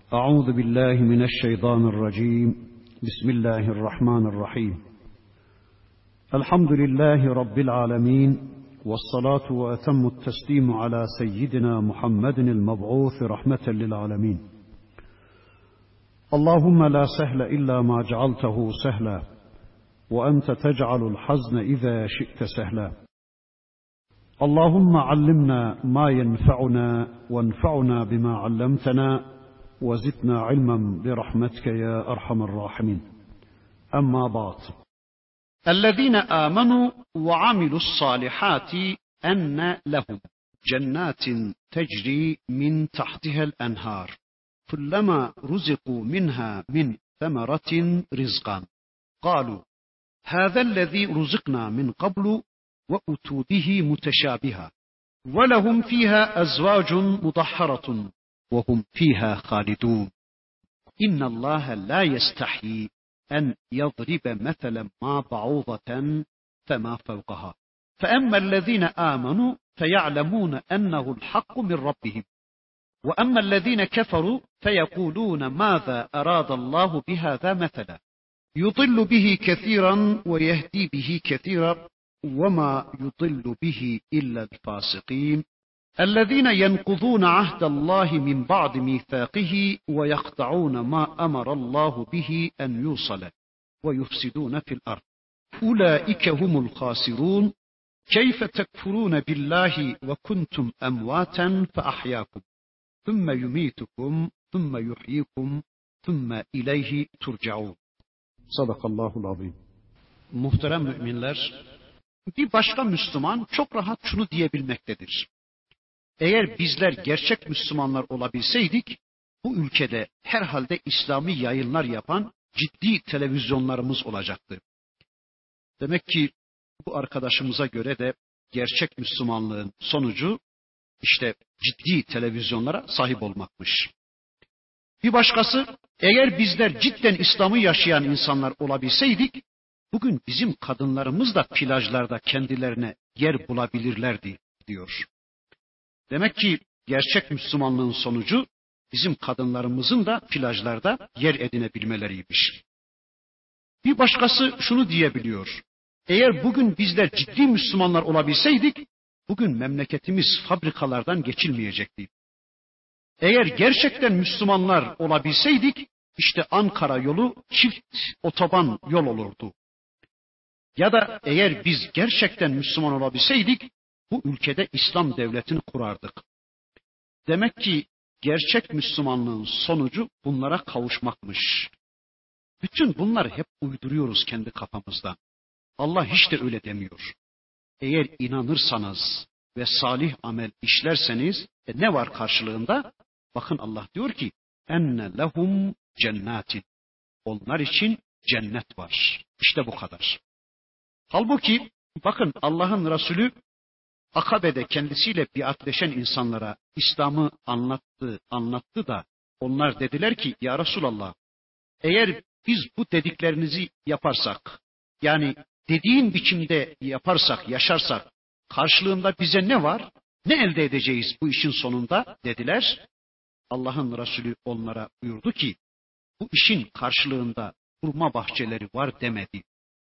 أعوذ بالله من الشيطان الرجيم. بسم الله الرحمن الرحيم. الحمد لله رب العالمين، والصلاة وأتم التسليم على سيدنا محمد المبعوث رحمة للعالمين. اللهم لا سهل إلا ما جعلته سهلا، وأنت تجعل الحزن إذا شئت سهلا. اللهم علمنا ما ينفعنا، وانفعنا بما علمتنا، وزدنا علما برحمتك يا أرحم الراحمين. أما بعد. الذين آمنوا وعملوا الصالحات أن لهم جنات تجري من تحتها الأنهار كلما رزقوا منها من ثمرة رزقا قالوا هذا الذي رزقنا من قبل وأتوا به متشابها ولهم فيها أزواج مطهرة وهم فيها خالدون. إن الله لا يستحيي أن يضرب مثلا ما بعوضة فما فوقها فأما الذين آمنوا فيعلمون أنه الحق من ربهم وأما الذين كفروا فيقولون ماذا أراد الله بهذا مثلا يضل به كثيرا ويهدي به كثيرا وما يضل به إلا الفاسقين الذين ينقضون عهد الله من بعد ميثاقه ويقطعون ما أمر الله به أن يوصل ويفسدون في الأرض أولئك هم الخاسرون. كيف تكفرون بالله وكنتم أمواتا فأحياكم ثم يميتكم ثم يحييكم ثم إليه ترجعون. Sadakallahu azim. Muhterem müminler, bir başka Müslüman çok rahat şunu diyebilmektedir. Eğer bizler gerçek Müslümanlar olabilseydik, bu ülkede herhalde İslami yayınlar yapan ciddi televizyonlarımız olacaktı. Demek ki bu arkadaşımıza göre de gerçek Müslümanlığın sonucu işte ciddi televizyonlara sahip olmakmış. Bir başkası, eğer bizler cidden İslam'ı yaşayan insanlar olabilseydik, bugün bizim kadınlarımız da plajlarda kendilerine yer bulabilirlerdi diyor. Demek ki gerçek Müslümanlığın sonucu bizim kadınlarımızın da plajlarda yer edinebilmeleriymiş. Bir başkası şunu diyebiliyor. Eğer bugün bizler ciddi Müslümanlar olabilseydik, bugün memleketimiz fabrikalardan geçilmeyecekti. Eğer gerçekten Müslümanlar olabilseydik, işte Ankara yolu çift otoban yol olurdu. Ya da eğer biz gerçekten Müslüman olabilseydik, bu ülkede İslam devletini kurardık. Demek ki gerçek Müslümanlığın sonucu bunlara kavuşmakmış. Bütün bunları hep uyduruyoruz kendi kafamızda. Allah hiç de öyle demiyor. Eğer inanırsanız ve salih amel işlerseniz ne var karşılığında? Bakın Allah diyor ki enne lehum cennetin. Onlar için cennet var. İşte bu kadar. Halbuki bakın Allah'ın Resulü Akabe'de kendisiyle biatleşen insanlara İslam'ı anlattı da onlar dediler ki ya Resulallah, eğer biz bu dediklerinizi yaparsak, yani dediğin biçimde yaparsak, yaşarsak karşılığında bize ne var? Ne elde edeceğiz bu işin sonunda dediler. Allah'ın Resulü onlara buyurdu ki bu işin karşılığında hurma bahçeleri var demedi.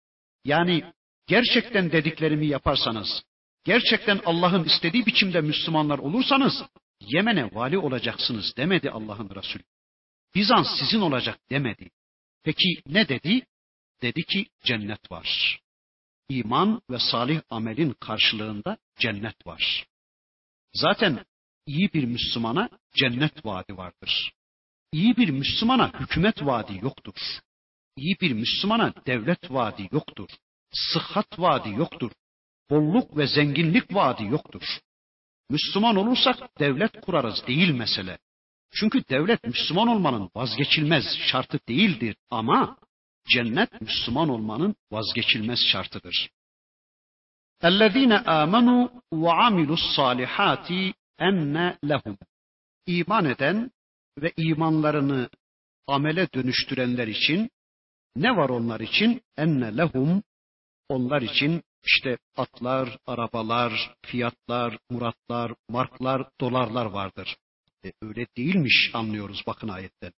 Yani gerçekten dediklerimi yaparsanız, gerçekten Allah'ın istediği biçimde Müslümanlar olursanız Yemen'e vali olacaksınız demedi Allah'ın Resulü. Bizans sizin olacak demedi. Peki ne dedi? Dedi ki cennet var. İman ve salih amelin karşılığında cennet var. Zaten iyi bir Müslümana cennet vaadi vardır. İyi bir Müslümana hükümet vaadi yoktur. İyi bir Müslümana devlet vaadi yoktur. Sıhhat vaadi yoktur. Bolluk ve zenginlik vaadi yoktur. Müslüman olursak devlet kurarız değil mesele. Çünkü devlet Müslüman olmanın vazgeçilmez şartı değildir ama cennet Müslüman olmanın vazgeçilmez şartıdır. اَلَّذ۪ينَ آمَنُوا وَعَمِلُوا الصَّالِحَاتِ اَنَّ لَهُمْ. İman eden ve imanlarını amele dönüştürenler için ne var onlar için? اَنَّ لَهُمْ. Onlar için işte atlar, arabalar, fiyatlar, muratlar, marklar, dolarlar vardır. Öyle değilmiş anlıyoruz bakın ayetten.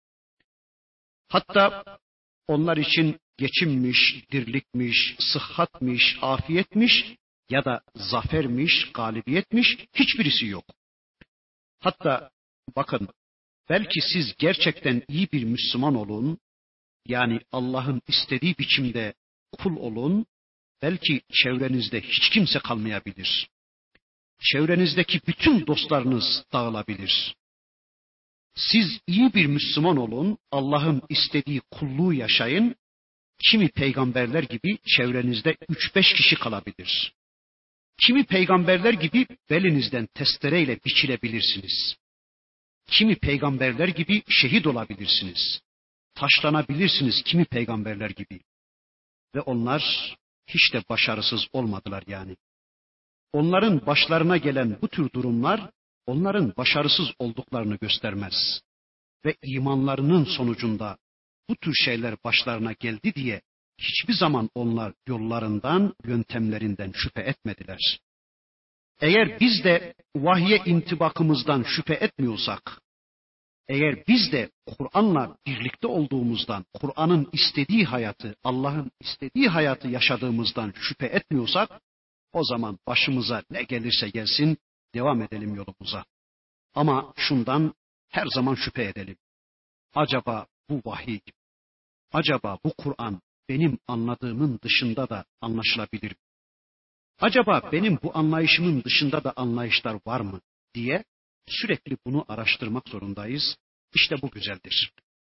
Hatta onlar için geçimmiş, dirlikmiş, sıhhatmiş, afiyetmiş ya da zafermiş, galibiyetmiş hiçbirisi yok. Hatta bakın belki siz gerçekten iyi bir Müslüman olun, yani Allah'ın istediği biçimde kul olun, belki çevrenizde hiç kimse kalmayabilir. Çevrenizdeki bütün dostlarınız dağılabilir. Siz iyi bir Müslüman olun, Allah'ın istediği kulluğu yaşayın, kimi peygamberler gibi çevrenizde 3-5 kişi kalabilir. Kimi peygamberler gibi belinizden testereyle biçilebilirsiniz. Kimi peygamberler gibi şehit olabilirsiniz. Taşlanabilirsiniz kimi peygamberler gibi. Ve onlar hiç de başarısız olmadılar yani. Onların başlarına gelen bu tür durumlar onların başarısız olduklarını göstermez. Ve imanlarının sonucunda bu tür şeyler başlarına geldi diye hiçbir zaman onlar yollarından, yöntemlerinden şüphe etmediler. Eğer biz de vahye intibakımızdan şüphe etmiyorsak, eğer biz de Kur'an'la birlikte olduğumuzdan, Kur'an'ın istediği hayatı, Allah'ın istediği hayatı yaşadığımızdan şüphe etmiyorsak, o zaman başımıza ne gelirse gelsin devam edelim yolumuza. Ama şundan her zaman şüphe edelim. Acaba bu vahiy, acaba bu Kur'an benim anladığımın dışında da anlaşılabilir mi? Acaba benim bu anlayışımın dışında da anlayışlar var mı diye sürekli bunu araştırmak zorundayız. İşte bu güzeldir.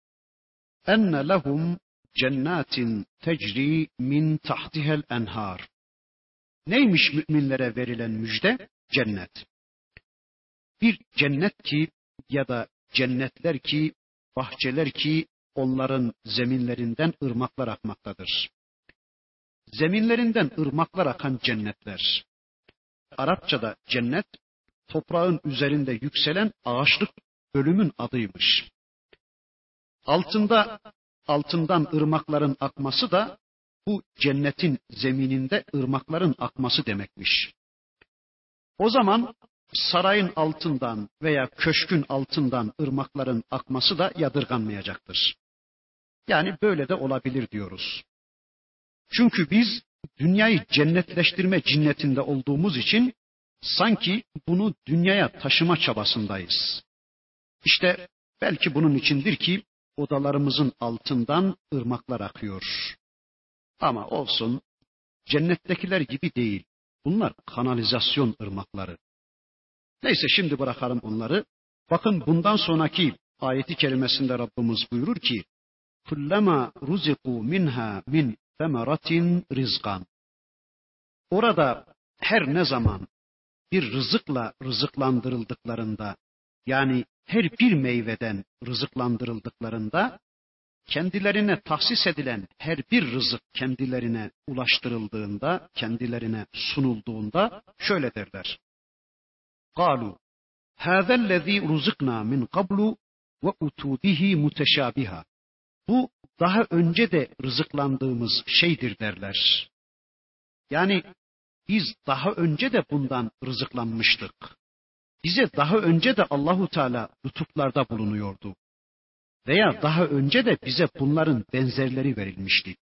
Enne lehum cennetin tecri min tahtihel enhar. Neymiş müminlere verilen müjde? Cennet. Bir cennet ki ya da cennetler ki, bahçeler ki onların zeminlerinden ırmaklar akmaktadır. Zeminlerinden ırmaklar akan cennetler. Arapçada cennet, toprağın üzerinde yükselen ağaçlık bölümün adıymış. Altından ırmakların akması da bu cennetin zemininde ırmakların akması demekmiş. O zaman sarayın altından veya köşkün altından ırmakların akması da yadırganmayacaktır. Yani böyle de olabilir diyoruz. Çünkü biz dünyayı cennetleştirme cinnetinde olduğumuz için sanki bunu dünyaya taşıma çabasındayız. İşte belki bunun içindir ki odalarımızın altından ırmaklar akıyor. Ama olsun, cennettekiler gibi değil. Bunlar kanalizasyon ırmakları. Neyse şimdi bırakalım onları. Bakın bundan sonraki ayeti kerimesinde Rabbimiz buyurur ki kullama ruziku minha min femeratin rizqan. Orada her ne zaman bir rızıkla rızıklandırıldıklarında, yani her bir meyveden rızıklandırıldıklarında, kendilerine tahsis edilen her bir rızık kendilerine ulaştırıldığında, kendilerine sunulduğunda şöyle derler. قَالُوا هَذَا الَّذ۪ي رُزِقْنَا مِنْ قَبْلُ وَاُتُوا بِهِ مُتَشَابِهًا. Bu daha önce de rızıklandığımız şeydir derler. Yani biz daha önce de bundan rızıklanmıştık. Bize daha önce de Allahu Teala lütuflarda bulunuyordu. Veya daha önce de bize bunların benzerleri verilmişti.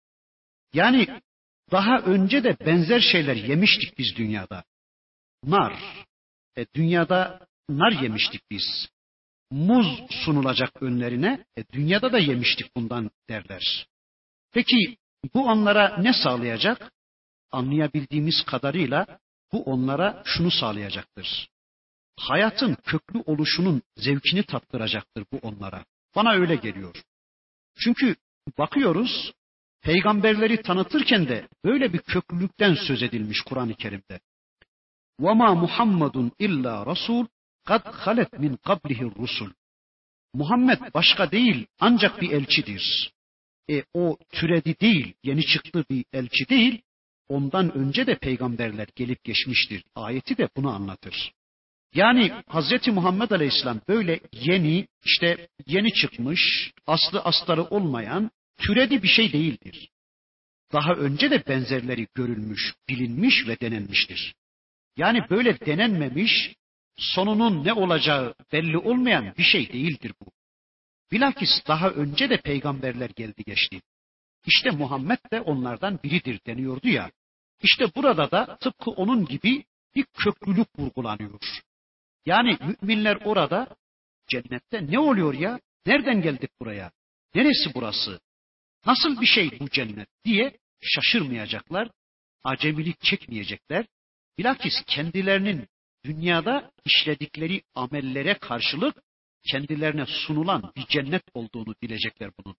Yani daha önce de benzer şeyler yemiştik biz dünyada. Nar. Dünyada nar yemiştik biz. Muz sunulacak önlerine. Dünyada da yemiştik bundan derler. Peki bu onlara ne sağlayacak? Anlayabildiğimiz kadarıyla bu onlara şunu sağlayacaktır. Hayatın köklü oluşunun zevkini tattıracaktır bu onlara. Bana öyle geliyor. Çünkü bakıyoruz, peygamberleri tanıtırken de böyle bir köklülükten söz edilmiş Kur'an-ı Kerim'de. وَمَا مُحَمَّدٌ اِلَّا رَسُولٌ قَدْ خَلَتْ مِنْ قَبْلِهِ الرُّسُلُ. Muhammed başka değil, ancak bir elçidir. O türedi değil, yeni çıktı bir elçi değil, ondan önce de peygamberler gelip geçmiştir. Ayeti de bunu anlatır. Yani Hazreti Muhammed Aleyhisselam böyle yeni çıkmış, aslı astarı olmayan, türedi bir şey değildir. Daha önce de benzerleri görülmüş, bilinmiş ve denenmiştir. Yani böyle denenmemiş, sonunun ne olacağı belli olmayan bir şey değildir bu. Bilakis daha önce de peygamberler geldi geçti. İşte Muhammed de onlardan biridir deniyordu ya. İşte burada da tıpkı onun gibi bir köklülük vurgulanıyor. Yani müminler orada cennette ne oluyor ya? Nereden geldik buraya? Neresi burası? Nasıl bir şey bu cennet diye şaşırmayacaklar, acemilik çekmeyecekler. Bilakis kendilerinin dünyada işledikleri amellere karşılık kendilerine sunulan bir cennet olduğunu bilecekler bunun.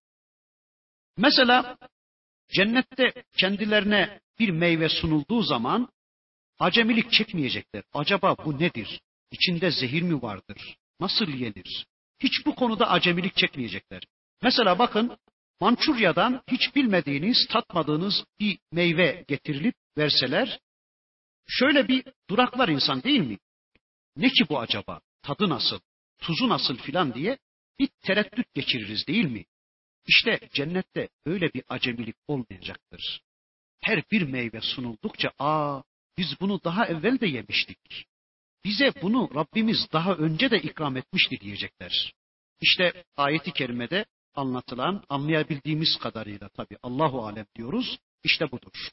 Mesela cennette kendilerine bir meyve sunulduğu zaman acemilik çekmeyecekler. Acaba bu nedir? İçinde zehir mi vardır? Nasıl yenir? Hiç bu konuda acemilik çekmeyecekler. Mesela bakın, Mançurya'dan hiç bilmediğiniz, tatmadığınız bir meyve getirilip verseler, şöyle bir duraklar insan değil mi? Ne ki bu acaba? Tadı nasıl? Tuzu nasıl filan diye bir tereddüt geçiririz değil mi? İşte cennette öyle bir acemilik olmayacaktır. Her bir meyve sunuldukça, biz bunu daha evvel de yemiştik. Bize bunu Rabbimiz daha önce de ikram etmişti diyecekler. İşte ayeti kerimede anlatılan, anlayabildiğimiz kadarıyla tabii Allahu alem diyoruz, işte budur.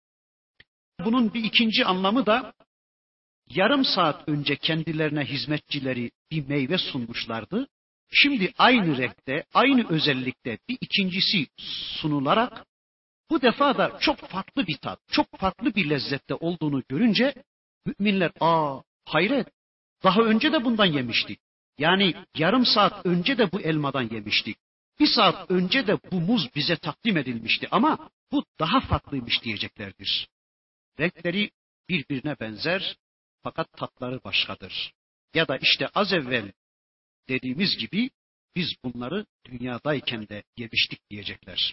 Bunun bir ikinci anlamı da yarım saat önce kendilerine hizmetçileri bir meyve sunmuşlardı. Şimdi aynı renkte, aynı özellikte bir ikincisi sunularak bu defa da çok farklı bir tat, çok farklı bir lezzette olduğunu görünce müminler hayret, daha önce de bundan yemiştik. Yani yarım saat önce de bu elmadan yemiştik. Bir saat önce de bu muz bize takdim edilmişti ama bu daha farklıymış diyeceklerdir. Renkleri birbirine benzer fakat tatları başkadır. Ya da işte az evvel dediğimiz gibi biz bunları dünyadayken de yemiştik diyecekler.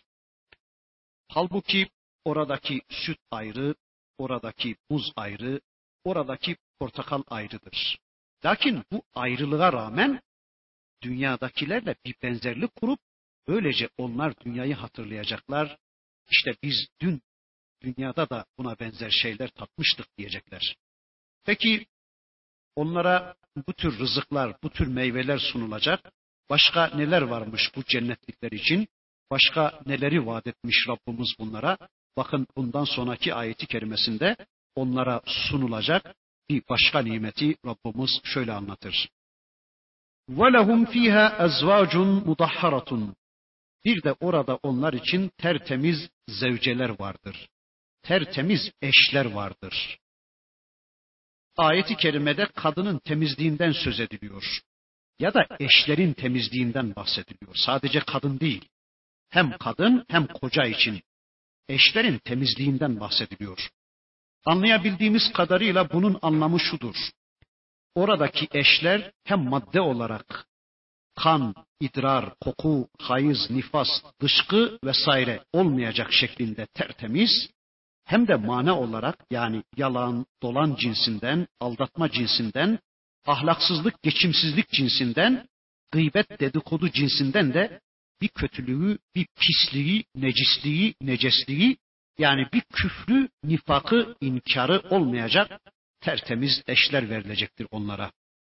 Halbuki oradaki süt ayrı, oradaki muz ayrı, oradaki portakal ayrıdır. Lakin bu ayrılığa rağmen dünyadakilerle bir benzerlik kurup böylece onlar dünyayı hatırlayacaklar. İşte biz dün dünyada da buna benzer şeyler tatmıştık diyecekler. Peki onlara bu tür rızıklar, bu tür meyveler sunulacak. Başka neler varmış bu cennetlikler için? Başka neleri vaat etmiş Rabbimiz bunlara? Bakın bundan sonraki ayeti kerimesinde onlara sunulacak bir başka nimeti Rabbimiz şöyle anlatır. وَلَهُمْ ف۪يهَا اَزْوَاجٌ مُدَحَّرَةٌ. Bir de orada onlar için tertemiz zevceler vardır. Tertemiz eşler vardır. Ayeti kerimede kadının temizliğinden söz ediliyor. Ya da eşlerin temizliğinden bahsediliyor. Sadece kadın değil. Hem kadın hem koca için eşlerin temizliğinden bahsediliyor. Anlayabildiğimiz kadarıyla bunun anlamı şudur. Oradaki eşler hem madde olarak kan, idrar, koku, hayız, nifas, dışkı vesaire olmayacak şeklinde tertemiz, hem de mana olarak yani yalan, dolan cinsinden, aldatma cinsinden, ahlaksızlık, geçimsizlik cinsinden, gıybet, dedikodu cinsinden de bir kötülüğü, bir pisliği, necisliği, necesliği, yani bir küfrü, nifakı, inkarı olmayacak tertemiz eşler verilecektir onlara.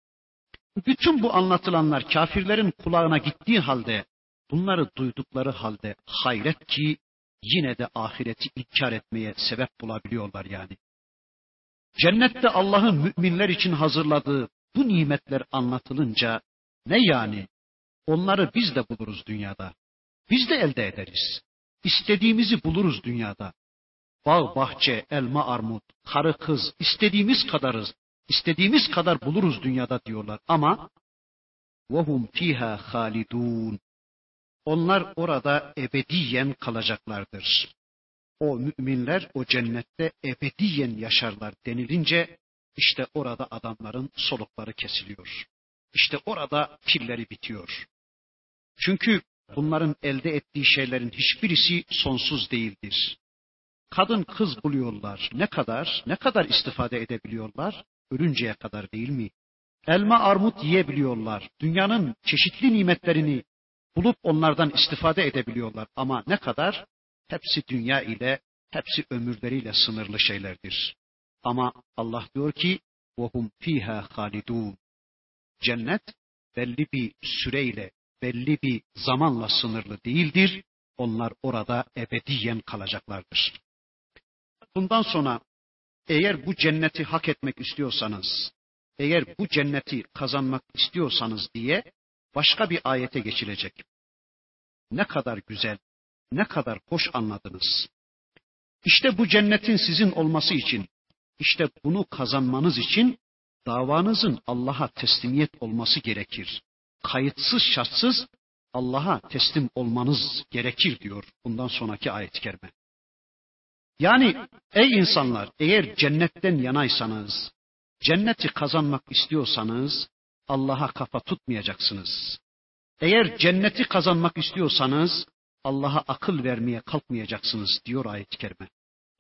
Bütün bu anlatılanlar kafirlerin kulağına gittiği halde, bunları duydukları halde hayret ki yine de ahireti inkar etmeye sebep bulabiliyorlar yani. Cennette Allah'ın müminler için hazırladığı bu nimetler anlatılınca ne yani? Onları biz de buluruz dünyada. Biz de elde ederiz. İstediğimizi buluruz dünyada. Bağ, bahçe, elma, armut, karı, kız istediğimiz kadarız. İstediğimiz kadar buluruz dünyada diyorlar ama وَهُمْ ف۪يهَا خَالِدُونَ. Onlar orada ebediyen kalacaklardır. O müminler o cennette ebediyen yaşarlar denilince işte orada adamların solukları kesiliyor. İşte orada pilleri bitiyor. Çünkü bunların elde ettiği şeylerin hiçbirisi sonsuz değildir. Kadın kız buluyorlar. Ne kadar istifade edebiliyorlar? Ölünceye kadar değil mi? Elma armut yiyebiliyorlar. Dünyanın çeşitli nimetlerini bulup onlardan istifade edebiliyorlar. Ama ne kadar? Hepsi dünya ile, hepsi ömürleriyle sınırlı şeylerdir. Ama Allah diyor ki وَهُمْ ف۪يهَا خَالِدُونَ. Cennet belli bir süreyle, belli bir zamanla sınırlı değildir. Onlar orada ebediyen kalacaklardır. Bundan sonra eğer bu cenneti hak etmek istiyorsanız, eğer bu cenneti kazanmak istiyorsanız diye başka bir ayete geçilecek. Ne kadar güzel, ne kadar hoş anladınız. İşte bu cennetin sizin olması için, işte bunu kazanmanız için davanızın Allah'a teslimiyet olması gerekir. Kayıtsız şartsız Allah'a teslim olmanız gerekir diyor bundan sonraki ayet-i kerime. Yani ey insanlar, eğer cennetten yanaysanız, cenneti kazanmak istiyorsanız Allah'a kafa tutmayacaksınız. Eğer cenneti kazanmak istiyorsanız Allah'a akıl vermeye kalkmayacaksınız diyor ayet-i kerime.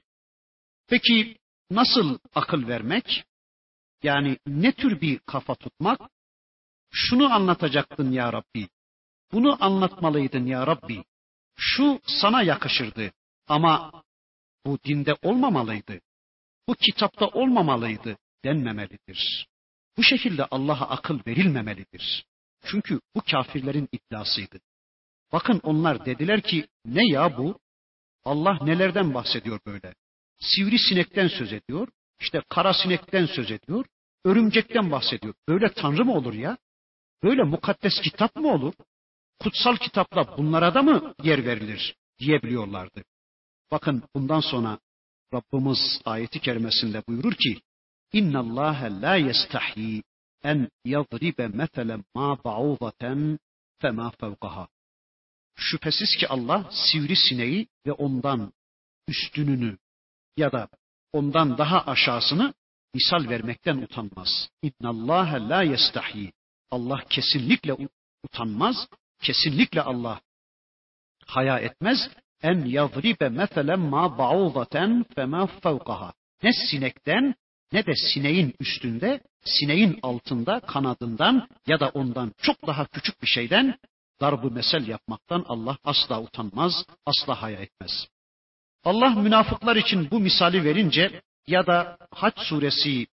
Peki nasıl akıl vermek? Yani ne tür bir kafa tutmak? Şunu anlatacaktın ya Rabbi. Bunu anlatmalıydın ya Rabbi. Şu sana yakışırdı ama bu dinde olmamalıydı. Bu kitapta olmamalıydı denmemelidir. Bu şekilde Allah'a akıl verilmemelidir. Çünkü bu kafirlerin iddiasıydı. Bakın onlar dediler ki ne ya bu? Allah nelerden bahsediyor böyle? Sivrisinekten söz ediyor, işte kara sinekten söz ediyor, örümcekten bahsediyor. Böyle Tanrı mı olur ya? Böyle mukaddes kitap mı olur? Kutsal kitapla bunlara da mı yer verilir diyebiliyorlardı. Bakın bundan sonra Rabbimiz ayeti kerimesinde buyurur ki İnna Allah la yestahi en yadribe meselen ma ba'udaten fema fevkaha. Şüphesiz ki Allah sivrisineği ve ondan üstününü ya da ondan daha aşağısını misal vermekten utanmaz. İnna Allah la yestahi. Allah kesinlikle utanmaz. Kesinlikle Allah haya etmez. En yadribe meselen ma ba'udaten fema fevkaha. Ne sinekten ne de sineğin üstünde, sineğin altında, kanadından ya da ondan çok daha küçük bir şeyden darb-ı mesel yapmaktan Allah asla utanmaz, asla haya etmez. Allah münafıklar için bu misali verince ya da Hac suresi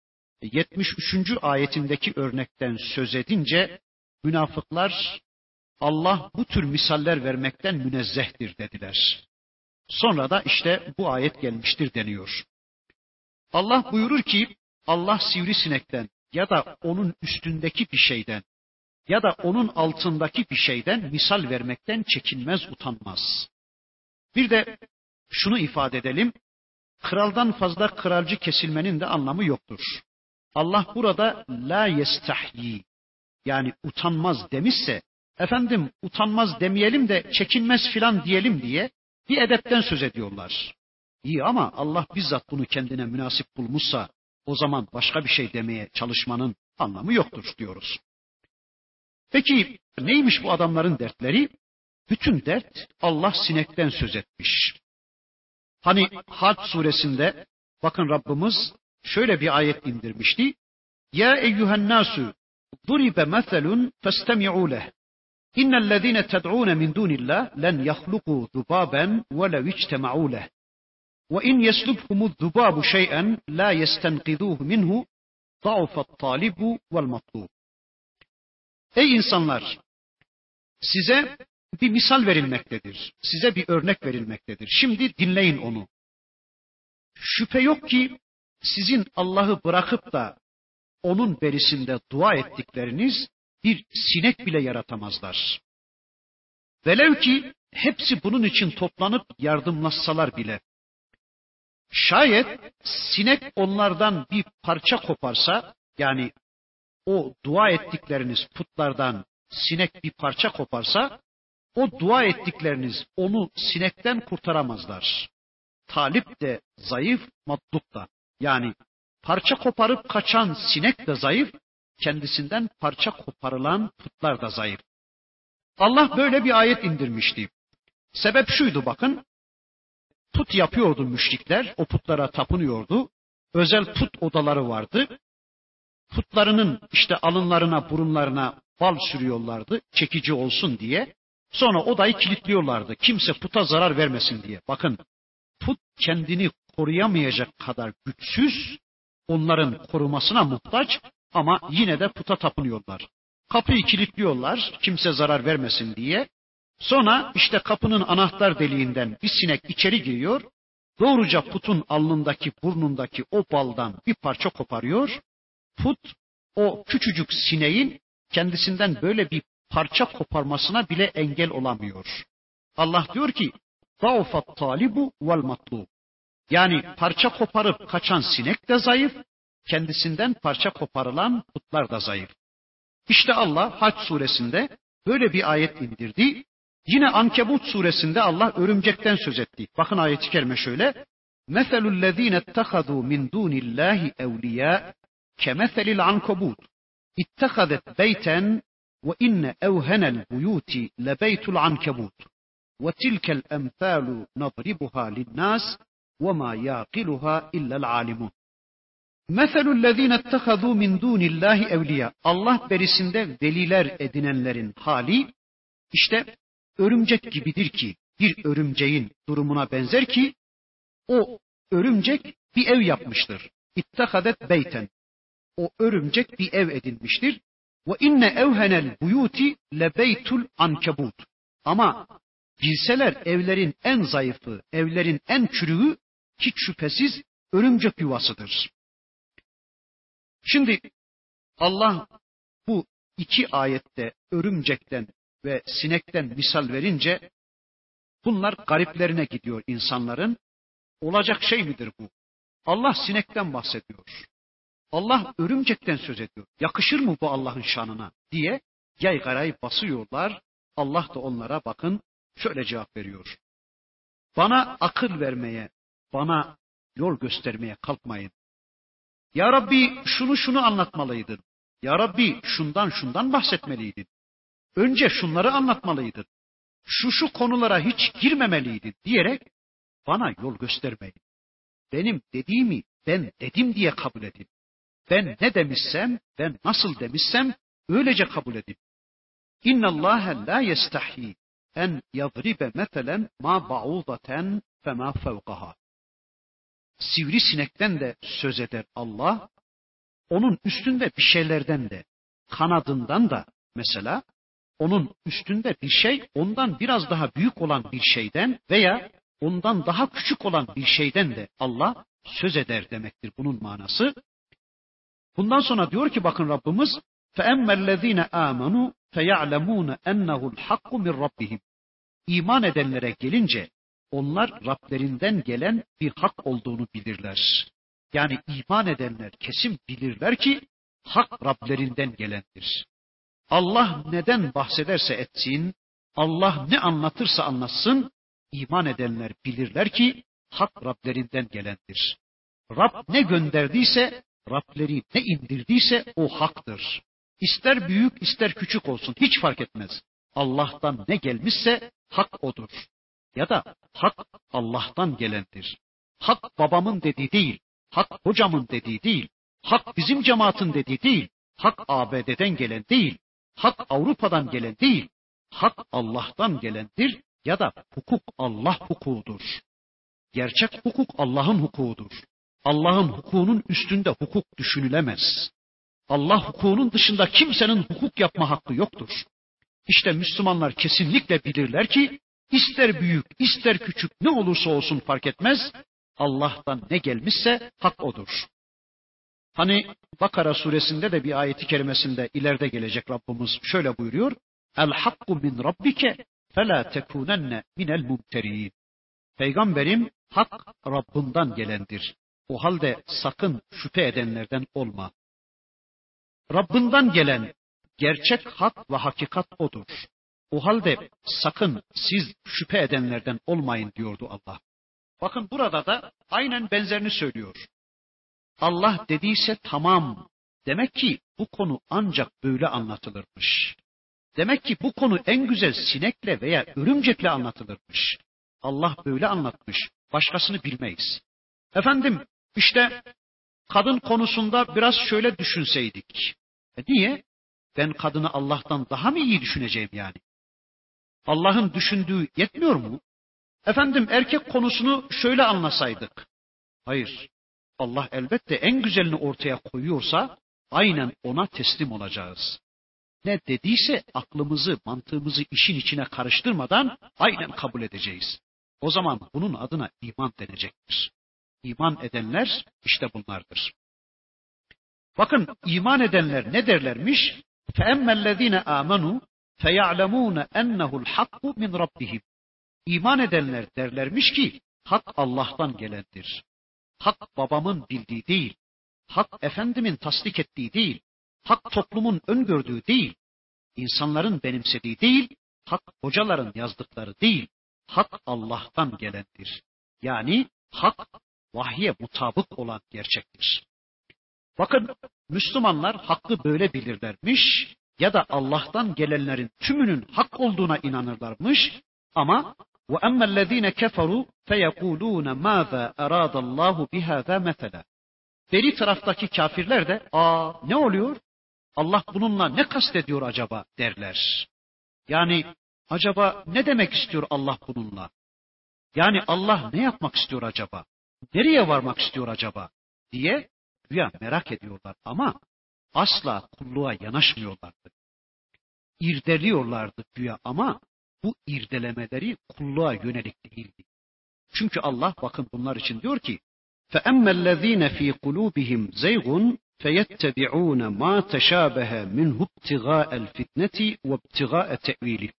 73. ayetindeki örnekten söz edince münafıklar Allah bu tür misaller vermekten münezzehtir dediler. Sonra da işte bu ayet gelmiştir deniyor. Allah buyurur ki Allah sivrisinekten ya da onun üstündeki bir şeyden ya da onun altındaki bir şeyden misal vermekten çekinmez, utanmaz. Bir de şunu ifade edelim, kraldan fazla kralcı kesilmenin de anlamı yoktur. Allah burada la yestahyi yani utanmaz demişse, efendim utanmaz demeyelim de çekinmez filan diyelim diye bir edepten söz ediyorlar. İyi ama Allah bizzat bunu kendine münasip bulmuşsa o zaman başka bir şey demeye çalışmanın anlamı yoktur diyoruz. Peki neymiş bu adamların dertleri? Bütün dert Allah sinekten söz etmiş. Hani Hac suresinde bakın Rabbimiz şöyle bir ayet indirmişti. Ya eyyühen nasu duribe meselun festemi'u leh. İnnellezîne ted'ûne min dûnillah len yahlukû zubâben velev içtema'û leh. Ve in yeslubhumuz zubâbu şey'en la yestenqidûhu minhu za'ufet talibu vel matlûb. Ey insanlar! Size bir misal verilmektedir. Size bir örnek verilmektedir. Şimdi dinleyin onu. Şüphe yok ki sizin Allah'ı bırakıp da onun berisinde dua ettikleriniz bir sinek bile yaratamazlar. Velev ki hepsi bunun için toplanıp yardımlaşsalar bile. Şayet sinek onlardan bir parça koparsa, yani o dua ettikleriniz putlardan sinek bir parça koparsa, o dua ettikleriniz onu sinekten kurtaramazlar. Talip de zayıf, matlub da. Yani parça koparıp kaçan sinek de zayıf, kendisinden parça koparılan putlar da zayıf. Allah böyle bir ayet indirmişti. Sebep şuydu bakın. Put yapıyordu müşrikler, o putlara tapınıyordu. Özel put odaları vardı. Putlarının işte alınlarına, burunlarına bal sürüyorlardı, çekici olsun diye. Sonra odayı kilitliyorlardı, kimse puta zarar vermesin diye. Bakın, put kendini koruyamayacak kadar güçsüz, onların korumasına muhtaç ama yine de puta tapınıyorlar. Kapıyı kilitliyorlar kimse zarar vermesin diye. Sonra işte kapının anahtar deliğinden bir sinek içeri giriyor. Doğruca putun alnındaki, burnundaki o baldan bir parça koparıyor. Put o küçücük sineğin kendisinden böyle bir parça koparmasına bile engel olamıyor. Allah diyor ki: "Zâufat talibu vel matlub." Yani parça koparıp kaçan sinek de zayıf, kendisinden parça koparılan putlar da zayıf. İşte Allah Hac suresinde böyle bir ayet indirdi. Yine Ankebut suresinde Allah örümcekten söz etti. Bakın ayet-i kerime şöyle: "Meselü'llezîne ittehazû min dûnillâhi evliyâ kemeselil ankebut. İttehazet beyten ve inne evhenel buyûti lebeytul ankebut. Ve tilkel emthâlu nadribuhâ linnâs ve mâ yâqiluhâ illel âlimûn." Meselü'llezîne ittehazû min dûnillâhi evliyâ. Allah berisinde veliler edinenlerin hali işte örümcek gibidir ki, bir örümceğin durumuna benzer ki, o örümcek bir ev yapmıştır. İttehadet beyten. O örümcek bir ev edinmiştir. Ve inne evhenel buyuti lebeytul ankebut. Ama bilseler evlerin en zayıfı, evlerin en çürüğü hiç şüphesiz örümcek yuvasıdır. Şimdi Allah bu iki ayette örümcekten ve sinekten misal verince bunlar gariplerine gidiyor insanların. Olacak şey midir bu? Allah sinekten bahsediyor. Allah örümcekten söz ediyor. Yakışır mı bu Allah'ın şanına diye yaygarayı basıyorlar. Allah da onlara bakın şöyle cevap veriyor. Bana akıl vermeye, bana yol göstermeye kalkmayın. Ya Rabbi şunu anlatmalıydın. Ya Rabbi şundan bahsetmeliydin. Önce şunları anlatmalıydın. Şu konulara hiç girmemeliydin diyerek bana yol göstermeyin. Benim dediğimi ben dedim diye kabul edin. Ben ne demişsem, ben nasıl demişsem öylece kabul edin. İnna Allah la yestahi en yadribe meselen ma ba'udaten fema fevkaha. Sivrisinekten de söz eder Allah. Onun üstünde bir şeylerden de, kanadından da mesela, onun üstünde bir şey, ondan biraz daha büyük olan bir şeyden veya ondan daha küçük olan bir şeyden de Allah söz eder demektir bunun manası. Bundan sonra diyor ki bakın Rabbimiz, فَاَمَّا الَّذ۪ينَ آمَنُوا فَيَعْلَمُونَ اَنَّهُ الْحَقُّ مِنْ رَبِّهِمْ. İman edenlere gelince onlar Rablerinden gelen bir hak olduğunu bilirler. Yani iman edenler kesin bilirler ki hak Rablerinden gelendir. Allah neden bahsederse etsin, Allah ne anlatırsa anlatsın, iman edenler bilirler ki hak Rablerinden gelendir. Rab ne gönderdiyse, Rableri ne indirdiyse o haktır. İster büyük ister küçük olsun hiç fark etmez. Allah'tan ne gelmişse hak odur. Ya da hak Allah'tan gelendir. Hak babamın dediği değil, hak hocamın dediği değil, hak bizim cemaatin dediği değil, hak ABD'den gelen değil, hak Avrupa'dan gelen değil, hak Allah'tan gelendir ya da hukuk Allah hukukudur. Gerçek hukuk Allah'ın hukukudur. Allah'ın hukukunun üstünde hukuk düşünülemez. Allah hukukunun dışında kimsenin hukuk yapma hakkı yoktur. İşte Müslümanlar kesinlikle bilirler ki ister büyük ister küçük ne olursa olsun fark etmez. Allah'tan ne gelmişse hak odur. Hani Bakara suresinde de bir ayeti kerimesinde ileride gelecek Rabbimiz şöyle buyuruyor. El hakku min rabbike fela tekunenne minel mumterin. Peygamberim hak Rabbinden gelendir. O halde sakın şüphe edenlerden olma. Rabbinden gelen gerçek hak ve hakikat odur. O halde sakın siz şüphe edenlerden olmayın diyordu Allah. Bakın burada da aynen benzerini söylüyor. Allah dediyse tamam. Demek ki bu konu ancak böyle anlatılırmış. Demek ki bu konu en güzel sinekle veya örümcekle anlatılırmış. Allah böyle anlatmış. Başkasını bilmeyiz. Efendim işte kadın konusunda biraz şöyle düşünseydik. Niye? Ben kadını Allah'tan daha mı iyi düşüneceğim yani? Allah'ın düşündüğü yetmiyor mu? Efendim erkek konusunu şöyle anlasaydık. Hayır. Allah elbette en güzelini ortaya koyuyorsa aynen ona teslim olacağız. Ne dediyse aklımızı, mantığımızı işin içine karıştırmadan aynen kabul edeceğiz. O zaman bunun adına iman denecektir. İman edenler işte bunlardır. Bakın iman edenler ne derlermiş? فَاَمَّا الَّذ۪ينَ آمَنُوا فَيَعْلَمُونَ اَنَّهُ الْحَقُّ مِنْ رَبِّهِمْ. İman edenler derlermiş ki hak Allah'tan gelendir. Hak babamın bildiği değil. Hak efendimin tasdik ettiği değil. Hak toplumun öngördüğü değil. İnsanların benimsediği değil. Hak hocaların yazdıkları değil. Hak Allah'tan gelendir. Yani hak vahye mutabık olan gerçektir. Bakın Müslümanlar hakkı böyle bilirlermiş ya da Allah'tan gelenlerin tümünün hak olduğuna inanırlarmış ama وَأَمَّا الَّذ۪ينَ كَفَرُوا فَيَقُولُونَ مَاذَا اَرَادَ اللّٰهُ بِهَذَا مَثَلًا. Beri taraftaki kafirler de ne oluyor? Allah bununla ne kastediyor acaba derler. Yani acaba ne demek istiyor Allah bununla? Yani Allah ne yapmak istiyor acaba? Nereye varmak istiyor acaba? Diye güya merak ediyorlar ama asla kulluğa yanaşmıyorlardı. İrdeliyorlardı güya ama bu irdelemeleri kulluğa yönelik değildi. Çünkü Allah bakın bunlar için diyor ki فَأَمَّا الَّذ۪ينَ ف۪ي قُلُوبِهِمْ زَيْغٌ فَيَتَّبِعُونَ مَا تَشَابَهَ مِنْهُ ابْتِغَاءَ الْفِتْنَةِ وَابْتِغَاءَ تَأْو۪يلِهِ.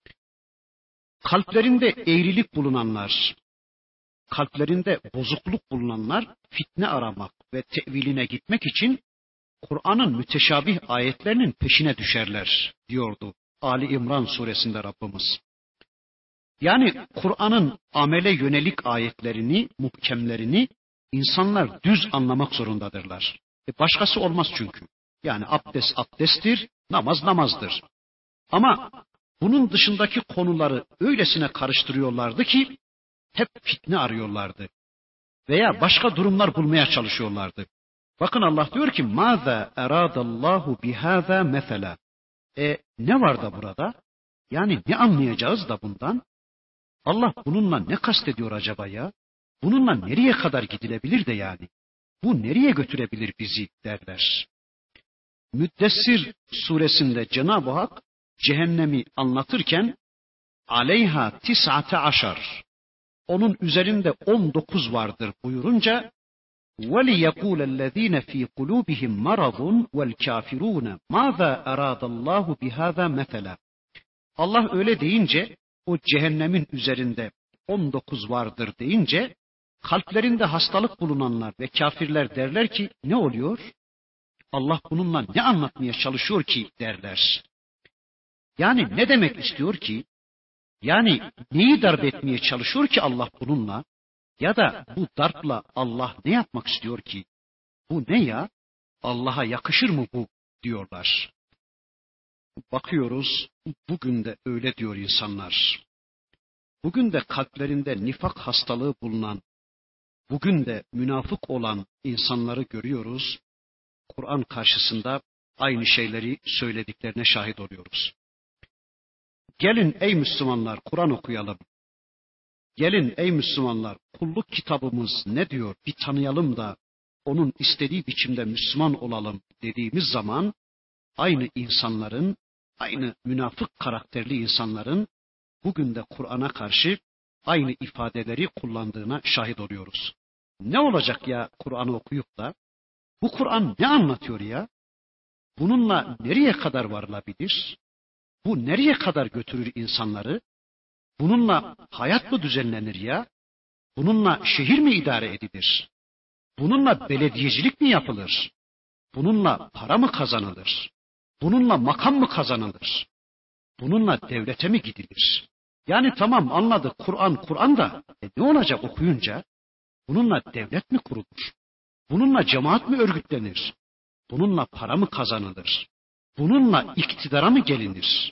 Kalplerinde eğrilik bulunanlar, kalplerinde bozukluk bulunanlar fitne aramak ve teviline gitmek için Kur'an'ın müteşabih ayetlerinin peşine düşerler diyordu Ali İmran suresinde Rabbimiz. Yani Kur'an'ın amele yönelik ayetlerini, muhkemlerini insanlar düz anlamak zorundadırlar. Başkası olmaz çünkü. Yani abdest abdesttir, namaz namazdır. Ama bunun dışındaki konuları öylesine karıştırıyorlardı ki hep fitne arıyorlardı. Veya başka durumlar bulmaya çalışıyorlardı. Bakın Allah diyor ki مَاذَا اَرَادَ اللّٰهُ بِهَذَا مَثَلًا. Ne var da burada? Yani ne anlayacağız da bundan? Allah bununla ne kastediyor acaba ya? Bununla nereye kadar gidilebilir de yani? Bu nereye götürebilir bizi derler. Müddessir suresinde Cenab-ı Hak cehennemi anlatırken aleyha 19 onun üzerinde 19 vardır buyurunca وَلِيَقُولَ الَّذ۪ينَ ف۪ي قُلُوبِهِمْ مَرَضٌ وَالْكَافِرُونَ مَاذَا اَرَادَ اللّٰهُ بِهَذَا مَثَلًا. Allah öyle deyince o cehennemin üzerinde 19 vardır deyince kalplerinde hastalık bulunanlar ve kafirler derler ki ne oluyor? Allah bununla ne anlatmaya çalışıyor ki derler. Yani ne demek istiyor ki? Yani neyi darp etmeye çalışıyor ki Allah bununla? Ya da bu darpla Allah ne yapmak istiyor ki? Bu ne ya? Allah'a yakışır mı bu diyorlar. Bakıyoruz bugün de öyle diyor insanlar. Bugün de kalplerinde nifak hastalığı bulunan, bugün de münafık olan insanları görüyoruz. Kur'an karşısında aynı şeyleri söylediklerine şahit oluyoruz. Gelin ey Müslümanlar Kur'an okuyalım. Gelin ey Müslümanlar kulluk kitabımız ne diyor bir tanıyalım da onun istediği biçimde Müslüman olalım dediğimiz zaman aynı insanların, aynı münafık karakterli insanların bugün de Kur'an'a karşı aynı ifadeleri kullandığına şahit oluyoruz. Ne olacak ya Kur'an'ı okuyup da? Bu Kur'an ne anlatıyor ya? Bununla nereye kadar varılabilir? Bu nereye kadar götürür insanları? Bununla hayat mı düzenlenir ya? Bununla şehir mi idare edilir? Bununla belediyecilik mi yapılır? Bununla para mı kazanılır? Bununla makam mı kazanılır? Bununla devlete mi gidilir? Yani tamam anladık Kur'an da ne olacak okuyunca? Bununla devlet mi kurulur? Bununla cemaat mi örgütlenir? Bununla para mı kazanılır? Bununla iktidara mı gelinir?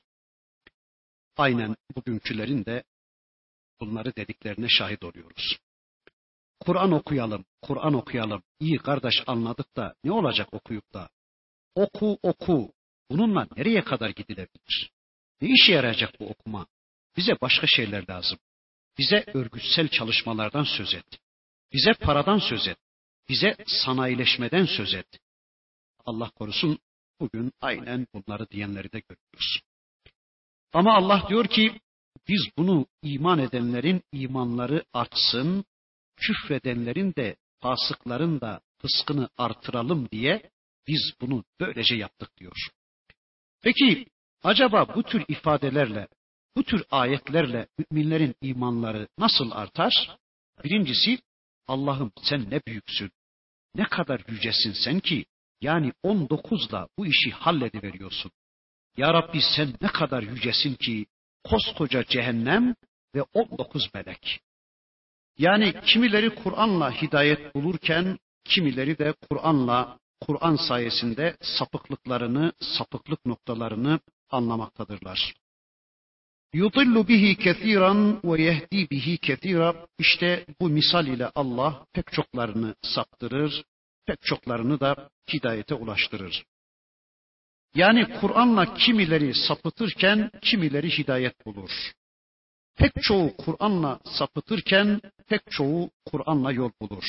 Aynen bugünkülerin de bunları dediklerine şahit oluyoruz. Kur'an okuyalım, Kur'an okuyalım. İyi kardeş anladık da ne olacak okuyup da? Oku. Bununla nereye kadar gidilebilir? Ne işe yarayacak bu okuma? Bize başka şeyler lazım. Bize örgütsel çalışmalardan söz et. Bize paradan söz et. bize sanayileşmeden söz et. Allah korusun, bugün aynen bunları diyenleri de görüyoruz. Ama Allah diyor ki, biz bunu iman edenlerin imanları artsın, küfredenlerin de fasıkların da fıskını artıralım diye biz bunu böylece yaptık diyor. Peki acaba bu tür ifadelerle, bu tür ayetlerle müminlerin imanları nasıl artar? Birincisi, Allah'ım sen ne büyüksün, ne kadar yücesin sen ki, yani 19'la bu işi hallediveriyorsun. Ya Rabbi sen ne kadar yücesin ki, koskoca cehennem ve 19 melek. Yani kimileri Kur'an'la hidayet bulurken, kimileri de Kur'an sayesinde sapıklıklarını, sapıklık noktalarını anlamaktadırlar. Yudillu bihi kesiran ve yehdi bihi kesira. İşte bu misal ile Allah pek çoklarını saptırır, pek çoklarını da hidayete ulaştırır. Yani Kur'an'la kimileri sapıtırken kimileri hidayet bulur. Pek çoğu Kur'an'la sapıtırken pek çoğu Kur'an'la yol bulur.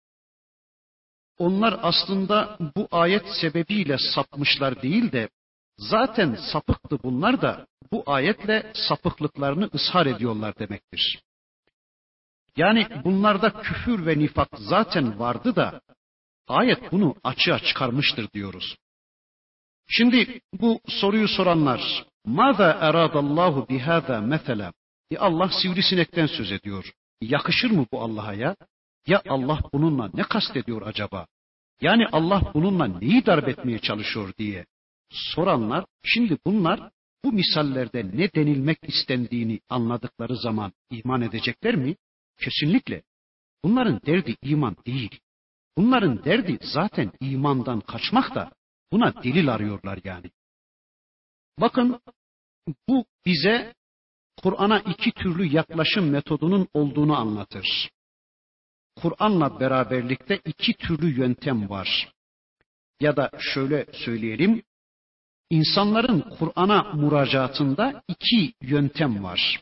Onlar aslında bu ayet sebebiyle sapmışlar değil de zaten sapıktı bunlar da bu ayetle sapıklıklarını ishar ediyorlar demektir. Yani bunlarda küfür ve nifak zaten vardı da ayet bunu açığa çıkarmıştır diyoruz. Şimdi bu soruyu soranlar, "Mâzâ erâdallâhu bihâzâ mesele?" Allah sivrisinekten söz ediyor. Yakışır mı bu Allah'a ya? Ya Allah bununla ne kastediyor acaba? Yani Allah bununla neyi darp etmeye çalışıyor diye soranlar, şimdi bunlar bu misallerde ne denilmek istendiğini anladıkları zaman iman edecekler mi? Kesinlikle. Bunların derdi iman değil. Bunların derdi zaten imandan kaçmak da buna delil arıyorlar yani. Bakın bu bize Kur'an'a iki türlü yaklaşım metodunun olduğunu anlatır. Kur'an'la beraberlikte iki türlü yöntem var. Ya da şöyle söyleyelim, insanların Kur'an'a müracaatında iki yöntem var.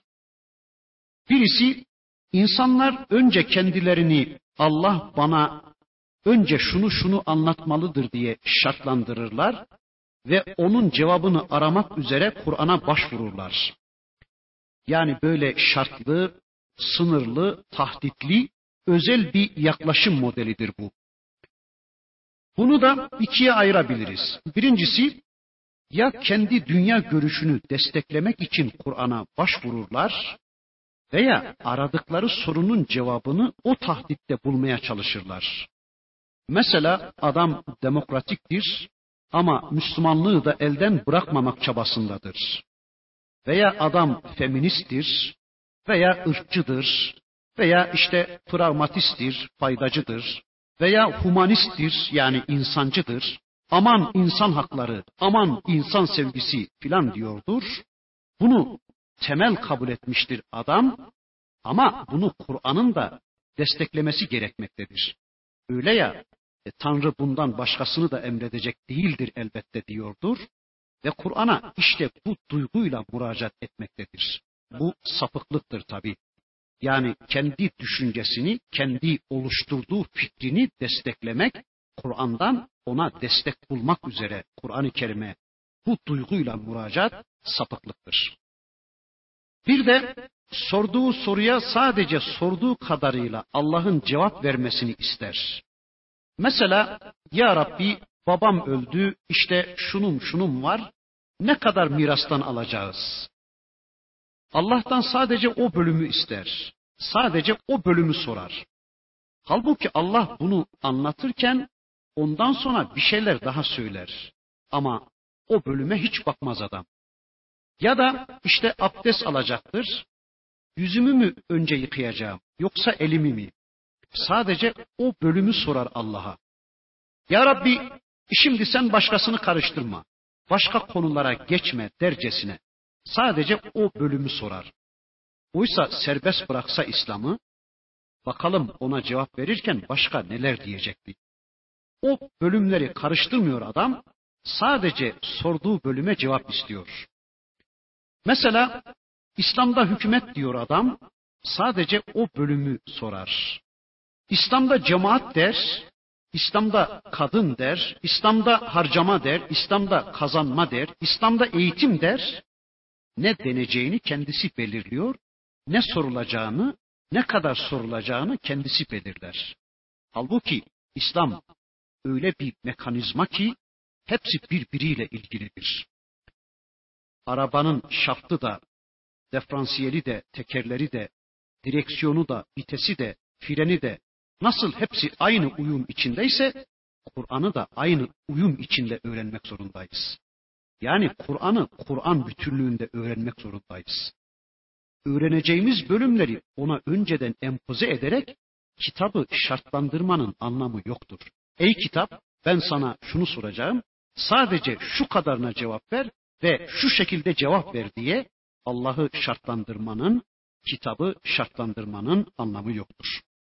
Birisi, insanlar önce kendilerini Allah bana önce şunu anlatmalıdır diye şartlandırırlar ve onun cevabını aramak üzere Kur'an'a başvururlar. Yani böyle şartlı, sınırlı, tahditli, özel bir yaklaşım modelidir bu. Bunu da ikiye ayırabiliriz. Birincisi, ya kendi dünya görüşünü desteklemek için Kur'an'a başvururlar veya aradıkları sorunun cevabını o tahditte bulmaya çalışırlar. Mesela adam demokratiktir ama Müslümanlığı da elden bırakmamak çabasındadır. Veya adam feministtir veya ırkçıdır veya işte pragmatisttir, faydacıdır veya humanisttir yani insancıdır. Aman insan hakları, aman insan sevgisi filan diyordur. Bunu temel kabul etmiştir adam ama bunu Kur'an'ın da desteklemesi gerekmektedir. Öyle ya, Tanrı bundan başkasını da emredecek değildir elbette diyordur. Ve Kur'an'a işte bu duyguyla müracaat etmektedir. Bu sapıklıktır tabii. Yani kendi düşüncesini, kendi oluşturduğu fikrini desteklemek, Kur'an'dan ona destek bulmak üzere Kur'an-ı Kerim'e bu duyguyla müracaat sapıklıktır. Bir de sorduğu soruya sadece sorduğu kadarıyla Allah'ın cevap vermesini ister. Mesela, ya Rabbi babam öldü, işte şunum var, ne kadar mirastan alacağız? Allah'tan sadece o bölümü ister. Sadece o bölümü sorar. Halbuki Allah bunu anlatırken ondan sonra bir şeyler daha söyler. Ama o bölüme hiç bakmaz adam. Ya da işte abdest alacaktır. Yüzümü mü önce yıkayacağım yoksa elimi mi? Sadece o bölümü sorar Allah'a. Ya Rabbi şimdi sen başkasını karıştırma. Başka konulara geçme dercesine. Sadece o bölümü sorar. Oysa serbest bıraksa İslam'ı, bakalım ona cevap verirken başka neler diyecekti. O bölümleri karıştırmıyor adam, sadece sorduğu bölüme cevap istiyor. Mesela İslam'da hükümet diyor adam, sadece o bölümü sorar. İslam'da cemaat der, İslam'da kadın der, İslam'da harcama der, İslam'da kazanma der, İslam'da eğitim der. Ne deneceğini kendisi belirliyor, ne sorulacağını, ne kadar sorulacağını kendisi belirler. Halbuki İslam öyle bir mekanizma ki hepsi birbiriyle ilgilidir. Arabanın şaftı da, diferansiyeli de, tekerleri de, direksiyonu da, vitesi de, freni de nasıl hepsi aynı uyum içindeyse Kur'an'ı da aynı uyum içinde öğrenmek zorundayız. Yani Kur'an'ı Kur'an bütünlüğünde öğrenmek zorundayız. Öğreneceğimiz bölümleri ona önceden empoze ederek kitabı şartlandırmanın anlamı yoktur. Ey kitap, ben sana şunu soracağım, sadece şu kadarına cevap ver ve şu şekilde cevap ver diye Allah'ı şartlandırmanın, kitabı şartlandırmanın anlamı yoktur.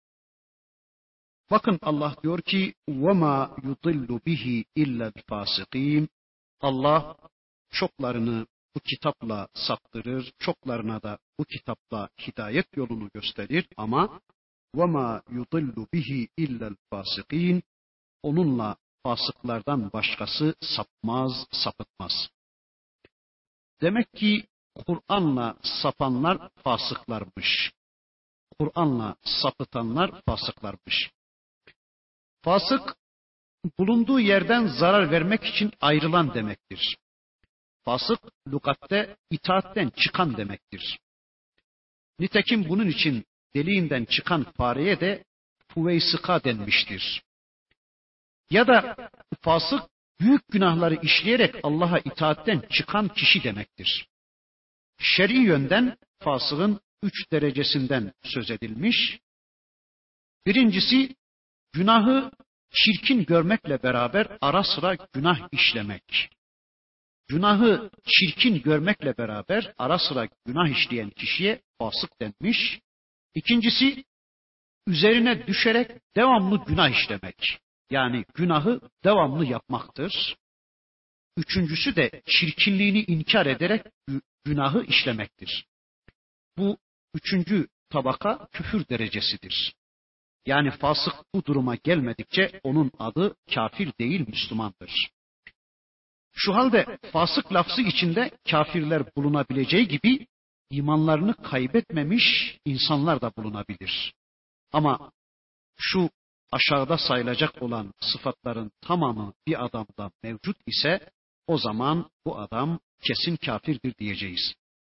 Bakın Allah diyor ki وَمَا يُضِلُّ بِهِ اِلَّا الْفَاسِقِينَ. Allah çoklarını bu kitapla saptırır, çoklarına da bu kitapla hidayet yolunu gösterir ama وَمَا يُضِلُّ بِهِ اِلَّا الْفَاسِقِينَ. Onunla fasıklardan başkası sapmaz, sapıtmaz. Demek ki Kur'an'la sapanlar fasıklarmış. Kur'an'la sapıtanlar fasıklarmış. Fasık, bulunduğu yerden zarar vermek için ayrılan demektir. Fasık, lügatte itaatten çıkan demektir. Nitekim bunun için deliğinden çıkan fareye de füveysıka denmiştir. Ya da fasık, büyük günahları işleyerek Allah'a itaatten çıkan kişi demektir. Şer'i yönden fasığın 3 derecesinden söz edilmiş. Birincisi, günahı çirkin görmekle beraber ara sıra günah işlemek. Günahı çirkin görmekle beraber ara sıra günah işleyen kişiye fasık denmiş. İkincisi, üzerine düşerek devamlı günah işlemek. Yani günahı devamlı yapmaktır. Üçüncüsü de çirkinliğini inkar ederek günahı işlemektir. Bu üçüncü tabaka küfür derecesidir. Yani fasık bu duruma gelmedikçe onun adı kafir değil, Müslümandır. Şu halde fasık lafzı içinde kafirler bulunabileceği gibi imanlarını kaybetmemiş insanlar da bulunabilir. Ama şu aşağıda sayılacak olan sıfatların tamamı bir adamda mevcut ise o zaman bu adam kesin kafirdir diyeceğiz.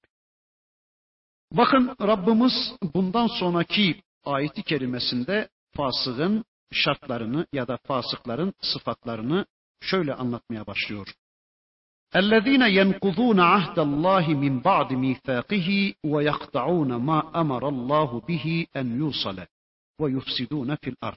Bakın Rabbimiz bundan sonraki ayeti kerimesinde fasığın şartlarını ya da fasıkların sıfatlarını şöyle anlatmaya başlıyor. اَلَّذ۪ينَ يَنْقُضُونَ عَهْدَ اللّٰهِ مِنْ بَعْدِ مِيثَاقِهِ وَيَقْطَعُونَ مَا أَمَرَ اللّٰهُ بِهِ اَنْ يُوصَلَ وَيُفْسِدُونَ فِي الْأَرْضِ.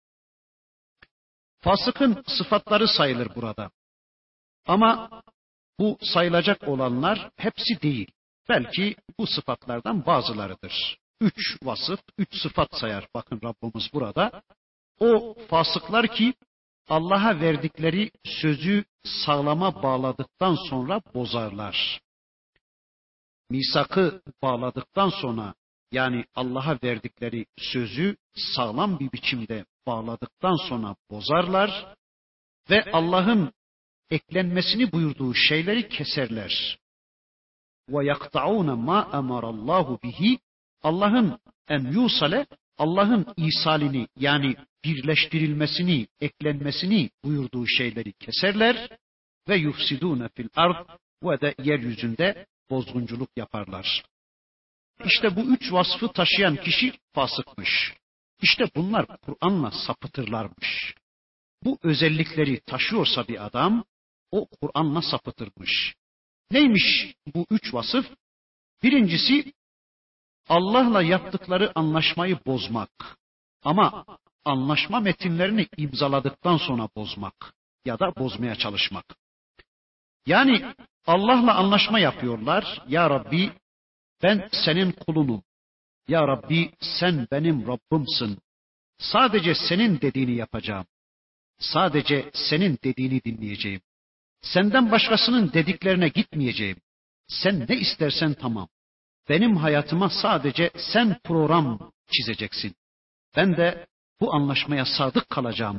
Fasıkın sıfatları sayılır burada. Ama bu sayılacak olanlar hepsi değil. Belki bu sıfatlardan bazılarıdır. 3 vasıf, 3 sıfat sayar bakın Rabbimiz burada. O fasıklar ki Allah'a verdikleri sözü sağlama bağladıktan sonra bozarlar. Misakı bağladıktan sonra yani Allah'a verdikleri sözü sağlam bir biçimde bağladıktan sonra bozarlar ve Allah'ın eklenmesini buyurduğu şeyleri keserler. وَيَقْطَعُونَ مَا أَمَرَ اللّٰهُ بِهِ. Allah'ın Allah'ın isalini yani birleştirilmesini, eklenmesini buyurduğu şeyleri keserler ve yufsidûne fil ard ve de yeryüzünde bozgunculuk yaparlar. İşte bu 3 vasfı taşıyan kişi fasıkmış. İşte bunlar Kur'an'la sapıtırlarmış. Bu özellikleri taşıyorsa bir adam, o Kur'an'la sapıtırmış. Neymiş bu 3 vasıf? Birincisi, Allah'la yaptıkları anlaşmayı bozmak. Ama anlaşma metinlerini imzaladıktan sonra bozmak ya da bozmaya çalışmak. Yani Allah'la anlaşma yapıyorlar. Ya Rabbi ben senin kulunum. Ya Rabbi sen benim Rabbimsin. Sadece senin dediğini yapacağım. Sadece senin dediğini dinleyeceğim. Senden başkasının dediklerine gitmeyeceğim. Sen ne istersen tamam. Benim hayatıma sadece sen program çizeceksin. Ben de bu anlaşmaya sadık kalacağıma,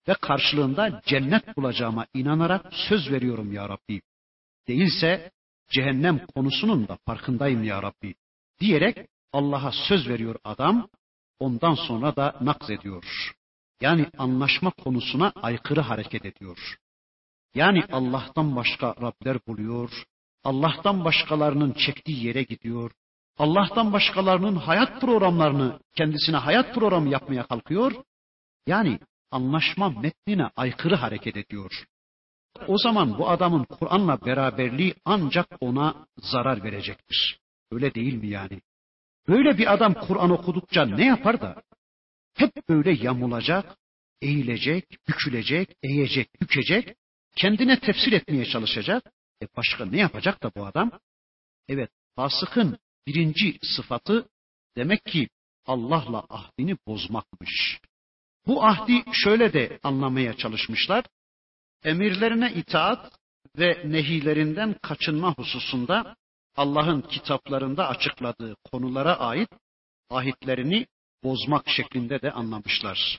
ve karşılığında cennet bulacağıma inanarak söz veriyorum ya Rabbi. Değilse cehennem konusunun da farkındayım ya Rabbi diyerek Allah'a söz veriyor adam. Ondan sonra da nakz ediyor. Yani anlaşma konusuna aykırı hareket ediyor. Yani Allah'tan başka Rabler buluyor. Allah'tan başkalarının çektiği yere gidiyor. Allah'tan başkalarının hayat programlarını kendisine hayat programı yapmaya kalkıyor. Yani anlaşma metnine aykırı hareket ediyor. O zaman bu adamın Kur'an'la beraberliği ancak ona zarar verecektir. Öyle değil mi yani? Böyle bir adam Kur'an okudukça ne yapar da? Hep böyle yamulacak, eğilecek, bükülecek, eğecek, bükecek, kendine tefsir etmeye çalışacak. Başka ne yapacak da bu adam? Evet, fasıkın birinci sıfatı demek ki Allah'la ahdini bozmakmış. Bu ahdi şöyle de anlamaya çalışmışlar. Emirlerine itaat ve nehilerinden kaçınma hususunda Allah'ın kitaplarında açıkladığı konulara ait ahitlerini bozmak şeklinde de anlamışlar.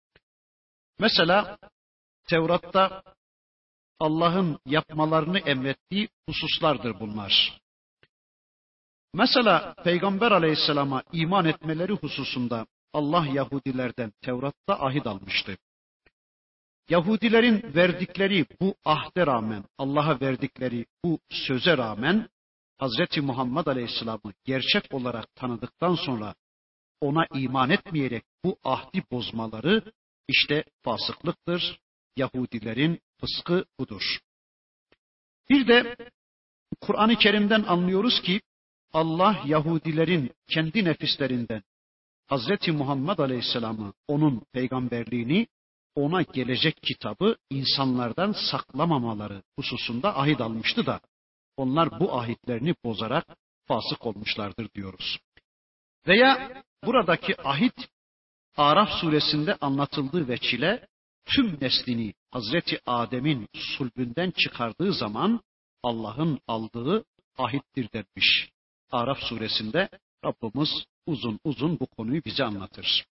Mesela Tevrat'ta Allah'ın yapmalarını emrettiği hususlardır bunlar. Mesela Peygamber Aleyhisselam'a iman etmeleri hususunda Allah Yahudilerden Tevrat'ta ahit almıştı. Yahudilerin verdikleri bu ahde rağmen, Allah'a verdikleri bu söze rağmen Hazreti Muhammed Aleyhisselam'ı gerçek olarak tanıdıktan sonra ona iman etmeyerek bu ahdi bozmaları işte fasıklıktır. Yahudilerin fıskı budur. Bir de Kur'an-ı Kerim'den anlıyoruz ki Allah Yahudilerin kendi nefislerinden Hazreti Muhammed Aleyhisselam'ı, onun peygamberliğini, ona gelecek kitabı insanlardan saklamamaları hususunda ahit almıştı da onlar bu ahitlerini bozarak fasık olmuşlardır diyoruz. Veya buradaki ahit Araf suresinde anlatıldığı veçile tüm neslini Hazreti Adem'in sulbünden çıkardığı zaman Allah'ın aldığı ahittir denmiş. Araf suresinde Rabbimiz uzun uzun bu konuyu bize anlatır.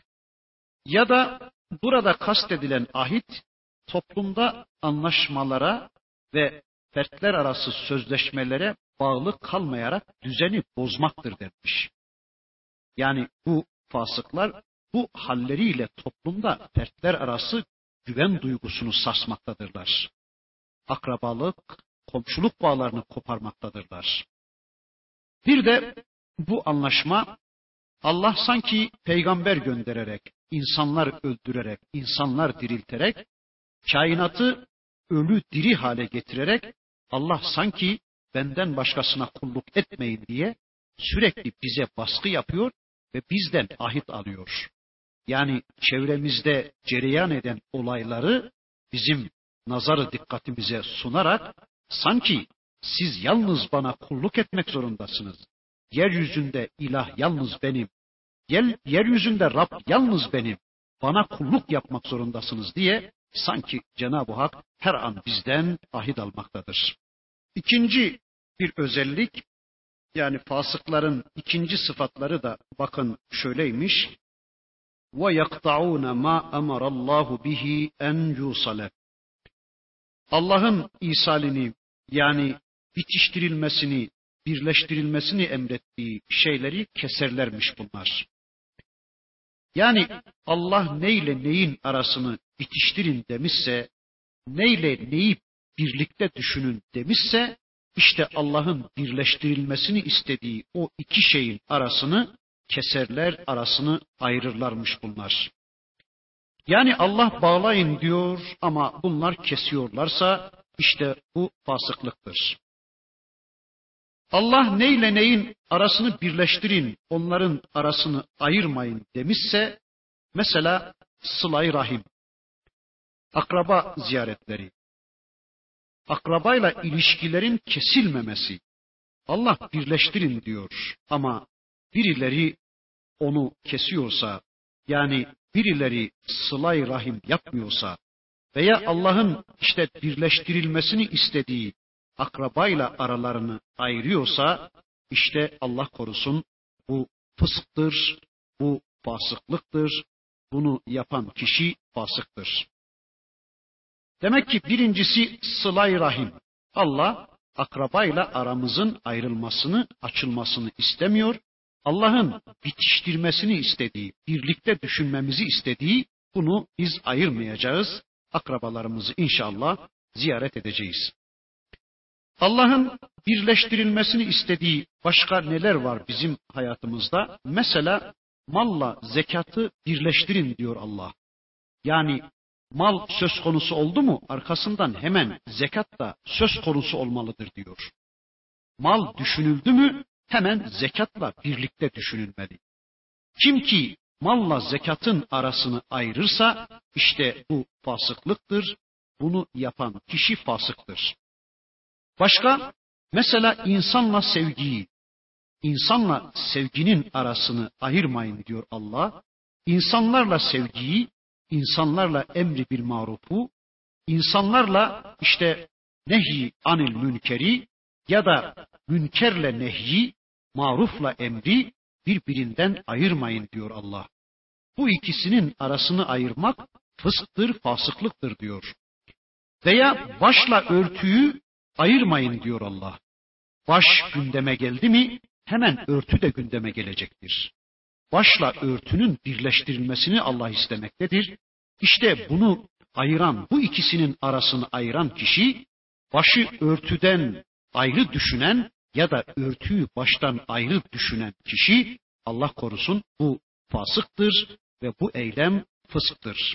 Ya da burada kastedilen ahit toplumda anlaşmalara ve fertler arası sözleşmelere bağlı kalmayarak düzeni bozmaktır denmiş. Yani bu fasıklar bu halleriyle toplumda fertler arası güven duygusunu sarsmaktadırlar. Akrabalık, komşuluk bağlarını koparmaktadırlar. Bir de bu anlaşma Allah sanki peygamber göndererek, insanlar öldürerek, insanlar dirilterek, kainatı ölü diri hale getirerek Allah sanki benden başkasına kulluk etmeyin diye sürekli bize baskı yapıyor ve bizden ahit alıyor. Yani çevremizde cereyan eden olayları bizim nazarı dikkatimize sunarak sanki siz yalnız bana kulluk etmek zorundasınız. Yeryüzünde ilah yalnız benim. Yeryüzünde Rab yalnız benim. Bana kulluk yapmak zorundasınız diye sanki Cenab-ı Hak her an bizden ahit almaktadır. İkinci bir özellik, yani fasıkların ikinci sıfatları da bakın şöyleymiş. وَيَقْطَعُونَ مَا أَمَرَ اللّٰهُ بِهِ اَنْ يُوصَلَ. Allah'ın isalini, yani bitiştirilmesini, birleştirilmesini emrettiği şeyleri keserlermiş bunlar. Yani Allah neyle neyin arasını bitiştirin demişse, neyle neyi birlikte düşünün demişse, işte Allah'ın birleştirilmesini istediği o iki şeyin arasını keserler, arasını ayırırlarmış bunlar. Yani Allah bağlayın diyor ama bunlar kesiyorlarsa işte bu fasıklıktır. Allah neyle neyin arasını birleştirin, onların arasını ayırmayın demişse, mesela sıla-i rahim, akraba ziyaretleri, akrabayla ilişkilerin kesilmemesi, Allah birleştirin diyor ama birileri onu kesiyorsa, yani birileri sıla-i rahim yapmıyorsa veya Allah'ın işte birleştirilmesini istediği akrabayla aralarını ayırıyorsa, işte Allah korusun bu fısktır, bu fasıklıktır, bunu yapan kişi fasıktır. Demek ki birincisi sıla-i rahim. Allah akrabayla aramızın ayrılmasını, açılmasını istemiyor. Allah'ın bitiştirmesini istediği, birlikte düşünmemizi istediği, bunu biz ayırmayacağız. Akrabalarımızı inşallah ziyaret edeceğiz. Allah'ın birleştirilmesini istediği başka neler var bizim hayatımızda? Mesela malla zekatı birleştirin diyor Allah. Yani mal söz konusu oldu mu arkasından hemen zekat da söz konusu olmalıdır diyor. Mal düşünüldü mü hemen zekatla birlikte düşünülmeli. Kim ki malla zekatın arasını ayırırsa işte bu fasıklıktır. Bunu yapan kişi fasıktır. Başka mesela insanla sevginin arasını ayırmayın diyor Allah. İnsanlarla sevgiyi, insanlarla emri bil marufu, insanlarla işte nehi anil münkeri ya da münkerle nehyi, marufla emri birbirinden ayırmayın diyor Allah. Bu ikisinin arasını ayırmak fısktır, fasıklıktır diyor. Veya başla örtüyü ayırmayın diyor Allah. Baş gündeme geldi mi hemen örtü de gündeme gelecektir. Başla örtünün birleştirilmesini Allah istemektedir. İşte bunu ayıran, bu ikisinin arasını ayıran kişi, başı örtüden ayrı düşünen ya da örtüyü baştan ayrı düşünen kişi, Allah korusun, bu fasıktır ve bu eylem fısktır.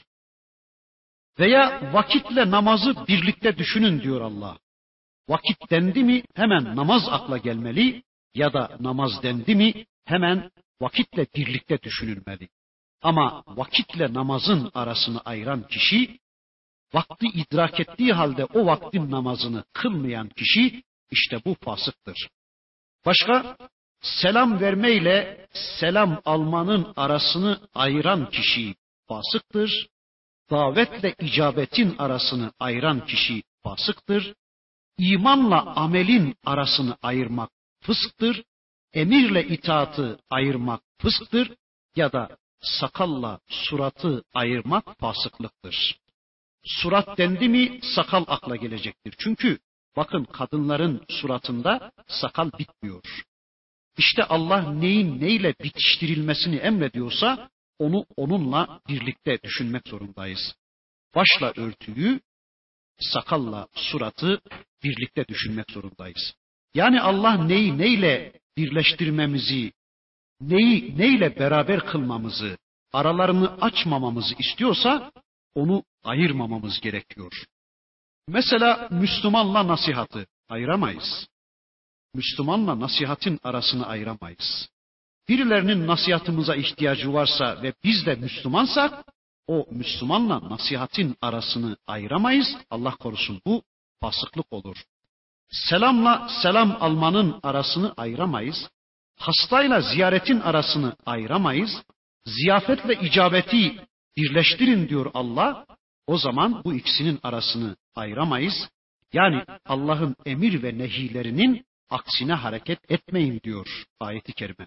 Veya vakitle namazı birlikte düşünün diyor Allah. Vakit dendi mi hemen namaz akla gelmeli ya da namaz dendi mi hemen vakitle birlikte düşünülmeli. Ama vakitle namazın arasını ayıran kişi, vakti idrak ettiği halde o vaktin namazını kılmayan kişi, işte bu fasıktır. Başka, selam vermeyle selam almanın arasını ayıran kişi fasıktır. Davetle icabetin arasını ayıran kişi fasıktır. İmanla amelin arasını ayırmak fısktır. Emirle itaatı ayırmak fısktır. Ya da sakalla suratı ayırmak fasıklıktır. Surat dendi mi sakal akla gelecektir. Çünkü bakın kadınların suratında sakal bitmiyor. İşte Allah neyin neyle bitiştirilmesini emrediyorsa onu onunla birlikte düşünmek zorundayız. Başla örtüyü, sakalla suratı birlikte düşünmek zorundayız. Yani Allah neyi neyle birleştirmemizi, neyi neyle beraber kılmamızı, aralarını açmamamızı istiyorsa onu ayırmamamız gerekiyor. Mesela Müslümanla nasihatı ayıramayız. Müslümanla nasihatin arasını ayıramayız. Birilerinin nasihatımıza ihtiyacı varsa ve biz de Müslümansak, o Müslümanla nasihatin arasını ayıramayız. Allah korusun, bu fasıklık olur. Selamla selam almanın arasını ayıramayız. Hastayla ziyaretin arasını ayıramayız. Ziyafetle icabeti birleştirin diyor Allah. O zaman bu ikisinin arasını ayıramayız. Yani Allah'ın emir ve nehilerinin aksine hareket etmeyin diyor ayet-i kerime.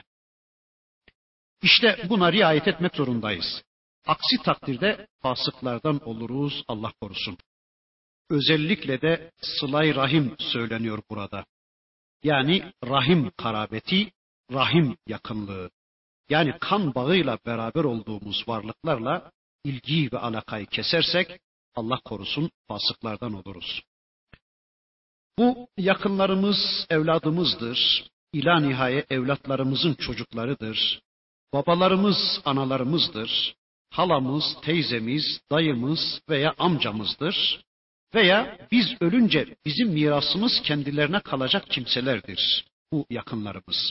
İşte buna riayet etmek zorundayız. Aksi takdirde fasıklardan oluruz, Allah korusun. Özellikle de sıla-i rahim söyleniyor burada. Yani rahim karabeti, rahim yakınlığı. Yani kan bağıyla beraber olduğumuz varlıklarla ilgiyi ve alakayı kesersek Allah korusun fasıklardan oluruz. Bu yakınlarımız evladımızdır. İla nihaye evlatlarımızın çocuklarıdır. Babalarımız analarımızdır. Halamız, teyzemiz, dayımız veya amcamızdır. Veya biz ölünce bizim mirasımız kendilerine kalacak kimselerdir bu yakınlarımız.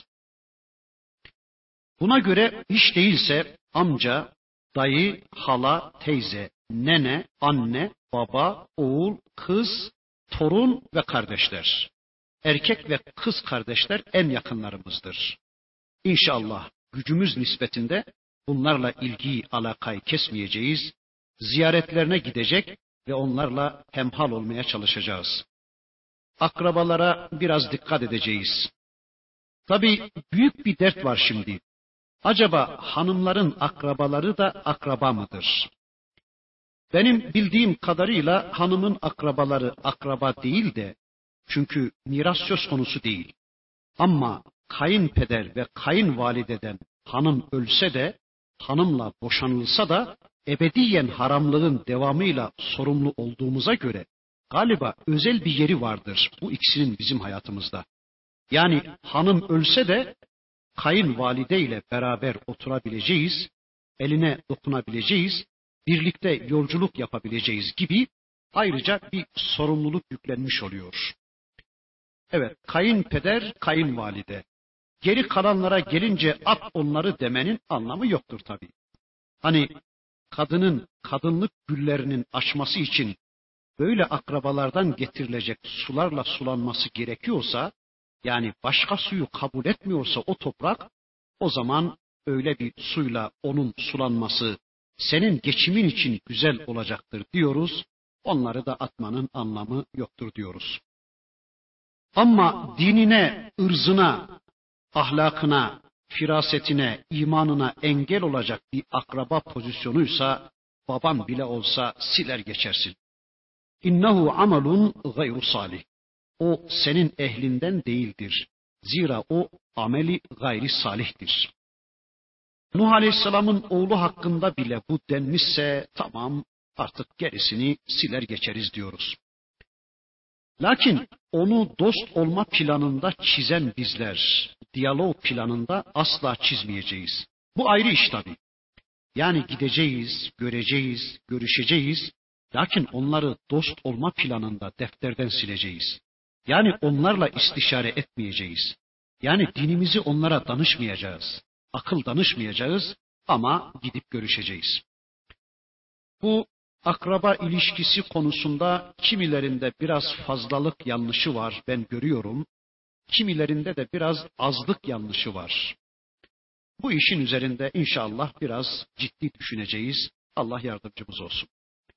Buna göre hiç değilse amca, dayı, hala, teyze, nene, anne, baba, oğul, kız, torun ve kardeşler. Erkek ve kız kardeşler en yakınlarımızdır. İnşallah gücümüz nispetinde bunlarla ilgiyi, alakayı kesmeyeceğiz. Ziyaretlerine gidecek ve onlarla hemhal olmaya çalışacağız. Akrabalara biraz dikkat edeceğiz. Tabii büyük bir dert var şimdi. Acaba hanımların akrabaları da akraba mıdır? Benim bildiğim kadarıyla hanımın akrabaları akraba değil de, çünkü miras söz konusu değil. Ama kayınpeder ve kayınvalideden hanım ölse de, hanımla boşanılsa da ebediyen haramlığın devamıyla sorumlu olduğumuza göre galiba özel bir yeri vardır bu ikisinin bizim hayatımızda. Yani hanım ölse de kayınvalide ile beraber oturabileceğiz, eline dokunabileceğiz, birlikte yolculuk yapabileceğiz gibi ayrıca bir sorumluluk yüklenmiş oluyor. Evet, kayınpeder, kayınvalide. Geri kalanlara gelince at onları demenin anlamı yoktur tabii. Hani kadının kadınlık güllerinin açması için böyle akrabalardan getirilecek sularla sulanması gerekiyorsa, yani başka suyu kabul etmiyorsa o toprak, o zaman öyle bir suyla onun sulanması senin geçimin için güzel olacaktır diyoruz. Onları da atmanın anlamı yoktur diyoruz. Ama dinine, ırzına, ahlakına, firasetine, imanına engel olacak bir akraba pozisyonuysa, baban bile olsa siler geçersin. İnnehu amelun gayru salih. O senin ehlinden değildir. Zira o ameli gayri salihtir. Nuh Aleyhisselam'ın oğlu hakkında bile bu denmişse tamam, artık gerisini siler geçeriz diyoruz. Lakin onu dost olma planında çizen bizler, diyalog planında asla çizmeyeceğiz. Bu ayrı iş tabii. Yani gideceğiz, göreceğiz, görüşeceğiz. Lakin onları dost olma planında defterden sileceğiz. Yani onlarla istişare etmeyeceğiz. Yani dinimizi onlara danışmayacağız. Akıl danışmayacağız ama gidip görüşeceğiz. Bu akraba ilişkisi konusunda kimilerinde biraz fazlalık yanlışı var, ben görüyorum. Kimilerinde de biraz azlık yanlışı var. Bu işin üzerinde inşallah biraz ciddi düşüneceğiz. Allah yardımcımız olsun.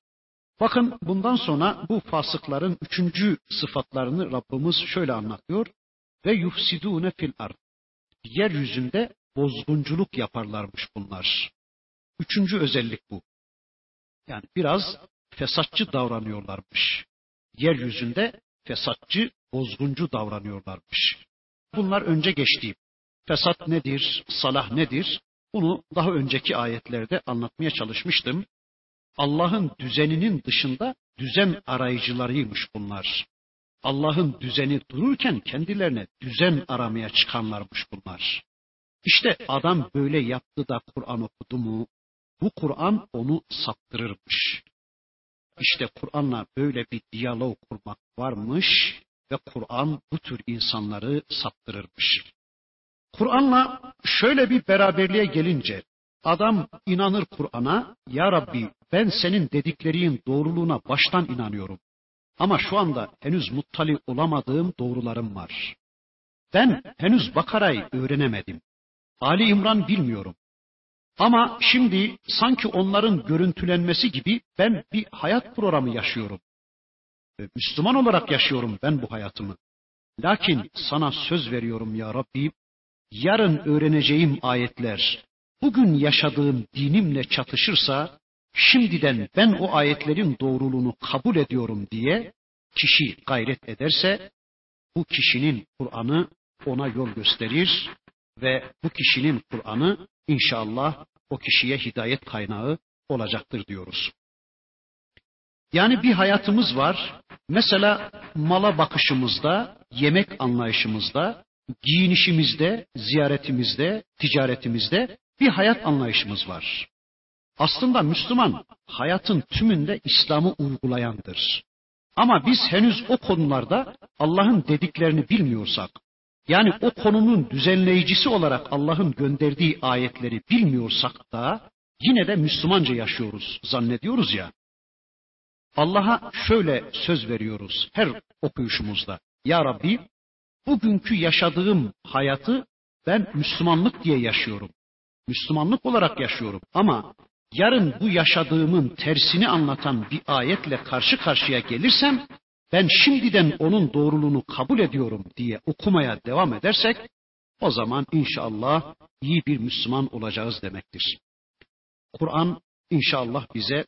Bakın bundan sonra bu fasıkların 3. sıfatlarını Rabbimiz şöyle anlatıyor. Ve yufsidûne fil ard. Yeryüzünde bozgunculuk yaparlarmış bunlar. 3. özellik bu. Yani biraz fesatçı davranıyorlarmış. Yeryüzünde fesatçı, bozguncu davranıyorlarmış. Bunlar önce geçtiğim. Fesat nedir, salah nedir? Bunu daha önceki ayetlerde anlatmaya çalışmıştım. Allah'ın düzeninin dışında düzen arayıcılarıymış bunlar. Allah'ın düzeni dururken kendilerine düzen aramaya çıkanlarmış bunlar. İşte adam böyle yaptı da Kur'an okudu mu, bu Kur'an onu saptırırmış. İşte Kur'an'la böyle bir diyalog kurmak varmış ve Kur'an bu tür insanları saptırırmış. Kur'an'la şöyle bir beraberliğe gelince adam inanır Kur'an'a, ya Rabbi ben senin dediklerinin doğruluğuna baştan inanıyorum. Ama şu anda henüz muttali olamadığım doğrularım var. Ben henüz Bakara'yı öğrenemedim. Ali İmran bilmiyorum. Ama şimdi sanki onların görüntülenmesi gibi ben bir hayat programı yaşıyorum. Müslüman olarak yaşıyorum ben bu hayatımı. Lakin sana söz veriyorum ya Rabbi, yarın öğreneceğim ayetler bugün yaşadığım dinimle çatışırsa, şimdiden ben o ayetlerin doğruluğunu kabul ediyorum diye kişi gayret ederse, bu kişinin Kur'an'ı ona yol gösterir ve bu kişinin Kur'an'ı inşallah o kişiye hidayet kaynağı olacaktır diyoruz. Yani bir hayatımız var. Mesela mala bakışımızda, yemek anlayışımızda, giyinişimizde, ziyaretimizde, ticaretimizde bir hayat anlayışımız var. Aslında Müslüman hayatın tümünde İslam'ı uygulayandır. Ama biz henüz o konularda Allah'ın dediklerini bilmiyorsak, yani o konunun düzenleyicisi olarak Allah'ın gönderdiği ayetleri bilmiyorsak da yine de Müslümanca yaşıyoruz zannediyoruz ya. Allah'a şöyle söz veriyoruz her okuyuşumuzda. Ya Rabbi, bugünkü yaşadığım hayatı ben Müslümanlık diye yaşıyorum. Müslümanlık olarak yaşıyorum ama yarın bu yaşadığımın tersini anlatan bir ayetle karşı karşıya gelirsem ben şimdiden onun doğruluğunu kabul ediyorum diye okumaya devam edersek o zaman inşallah iyi bir Müslüman olacağız demektir. Kur'an inşallah bize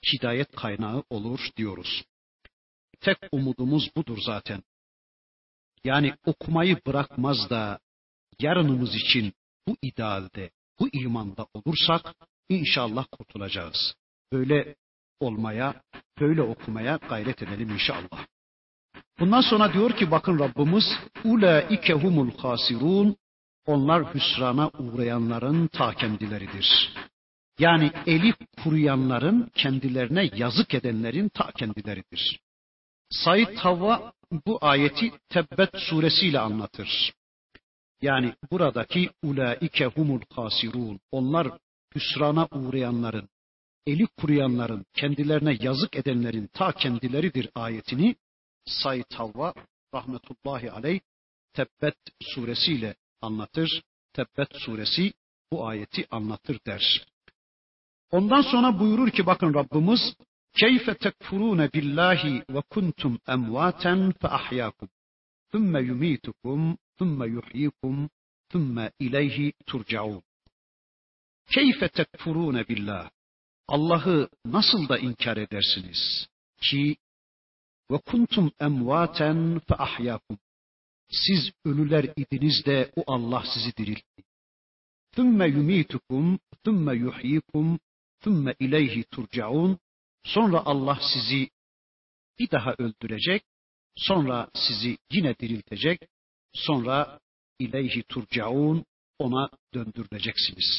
hidayet kaynağı olur diyoruz. Tek umudumuz budur zaten. Yani okumayı bırakmaz da yarınımız için bu idealde, bu imanda olursak inşallah kurtulacağız. Böyle olmaya, böyle okumaya gayret edelim inşallah. Bundan sonra diyor ki bakın Rabbimiz ulaike humul hasirun, onlar hüsrana uğrayanların ta kendileridir. Yani eli kuruyanların, kendilerine yazık edenlerin ta kendileridir. Said Havva bu ayeti Tebbet suresiyle anlatır. Yani buradaki ulaike humul hasirun, onlar hüsrana uğrayanların, eli kuruyanların, kendilerine yazık edenlerin ta kendileridir ayetini Said Havva rahmetullahi aleyh Tebbet suresiyle anlatır. Tebbet suresi bu ayeti anlatır der. Ondan sonra buyurur ki bakın Rabbimiz keyfe tekfurune billahi ve kuntum emvaten fe ahyaakum thumme yumitukum thumme yuhyikum thumme ileyhi turcaun. Keyfe tekfurune billah, Allah'ı nasıl da inkar edersiniz ki ve kuntum emvaten fe ahyaakum, siz ölüler idiniz de o Allah sizi diriltti. Thumme yumitukum thumme yuhyikum thumme ileyhi turcaun. Sonra Allah sizi bir daha öldürecek, sonra sizi yine diriltecek, sonra ileyhi turcaun, ona döndürüleceksiniz.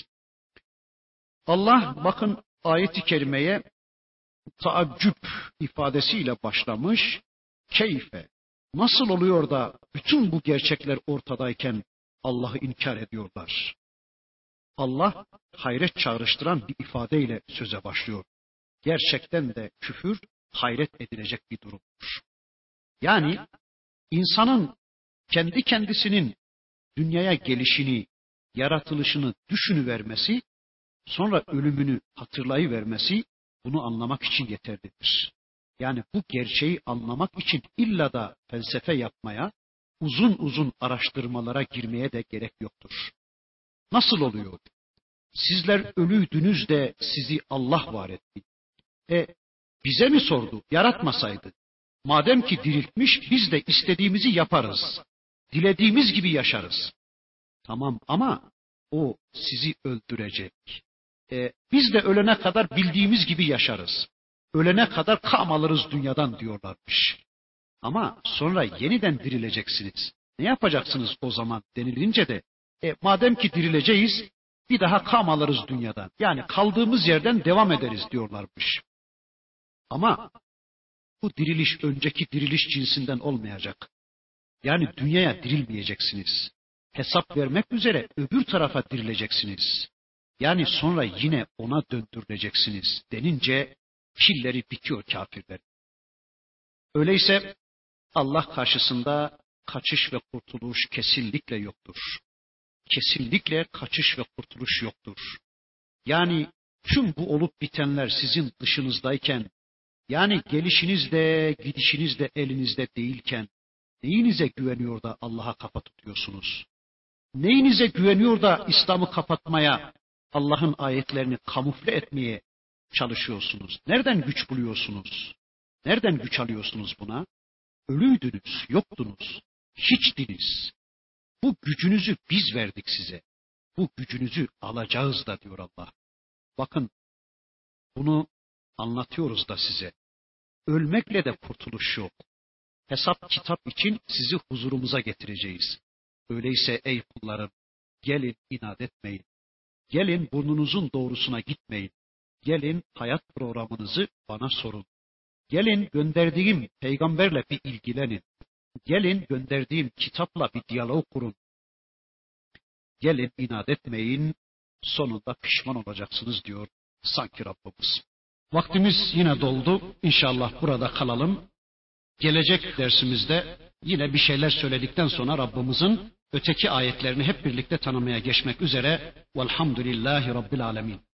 Allah bakın ayet-i kerimeye taaccüp ifadesiyle başlamış. Keyfe, nasıl oluyor da bütün bu gerçekler ortadayken Allah'ı inkar ediyorlar? Allah hayret çağrıştıran bir ifadeyle söze başlıyor. Gerçekten de küfür hayret edilecek bir durumdur. Yani insanın kendi kendisinin dünyaya gelişini, yaratılışını düşünüvermesi, sonra ölümünü hatırlayıvermesi bunu anlamak için yeterlidir. Yani bu gerçeği anlamak için illa da felsefe yapmaya, uzun uzun araştırmalara girmeye de gerek yoktur. Nasıl oluyor? Sizler ölüydünüz de sizi Allah var etti. Bize mi sordu? Yaratmasaydı. Madem ki diriltmiş, biz de istediğimizi yaparız. Dilediğimiz gibi yaşarız. Tamam ama o sizi öldürecek. Biz de ölene kadar bildiğimiz gibi yaşarız. Ölene kadar kam alırız dünyadan diyorlarmış. Ama sonra yeniden dirileceksiniz. Ne yapacaksınız o zaman denilince de madem ki dirileceğiz bir daha kam alırız dünyadan. Yani kaldığımız yerden devam ederiz diyorlarmış. Ama bu diriliş önceki diriliş cinsinden olmayacak. Yani dünyaya dirilmeyeceksiniz. Hesap vermek üzere öbür tarafa dirileceksiniz. Yani sonra yine ona döndürüleceksiniz denince pilleri bitiyor kafirler. Öyleyse Allah karşısında kaçış ve kurtuluş kesinlikle yoktur. Kesinlikle kaçış ve kurtuluş yoktur. Yani tüm bu olup bitenler sizin dışınızdayken, yani gelişiniz de gidişiniz de elinizde değilken, neyinize güveniyor da Allah'a kafa tutuyorsunuz? Neyinize güveniyor da İslam'ı kapatmaya, Allah'ın ayetlerini kamufle etmeye çalışıyorsunuz? Nereden güç buluyorsunuz? Nereden güç alıyorsunuz buna? Ölüydünüz, yoktunuz, hiçtiniz. Bu gücünüzü biz verdik size. Bu gücünüzü alacağız da diyor Allah. Bakın bunu anlatıyoruz da size. Ölmekle de kurtuluş yok. Hesap kitap için sizi huzurumuza getireceğiz. Öyleyse ey kullarım, gelin inat etmeyin. Gelin burnunuzun doğrusuna gitmeyin. Gelin hayat programınızı bana sorun. Gelin gönderdiğim peygamberle bir ilgilenin. Gelin gönderdiğim kitapla bir diyalog kurun. Gelin inat etmeyin, sonunda pişman olacaksınız diyor sanki Rabbimiz. Vaktimiz yine doldu. İnşallah burada kalalım. Gelecek dersimizde yine bir şeyler söyledikten sonra Rabbimizin öteki ayetlerini hep birlikte tanımaya geçmek üzere. Velhamdülillahi Rabbil Alemin.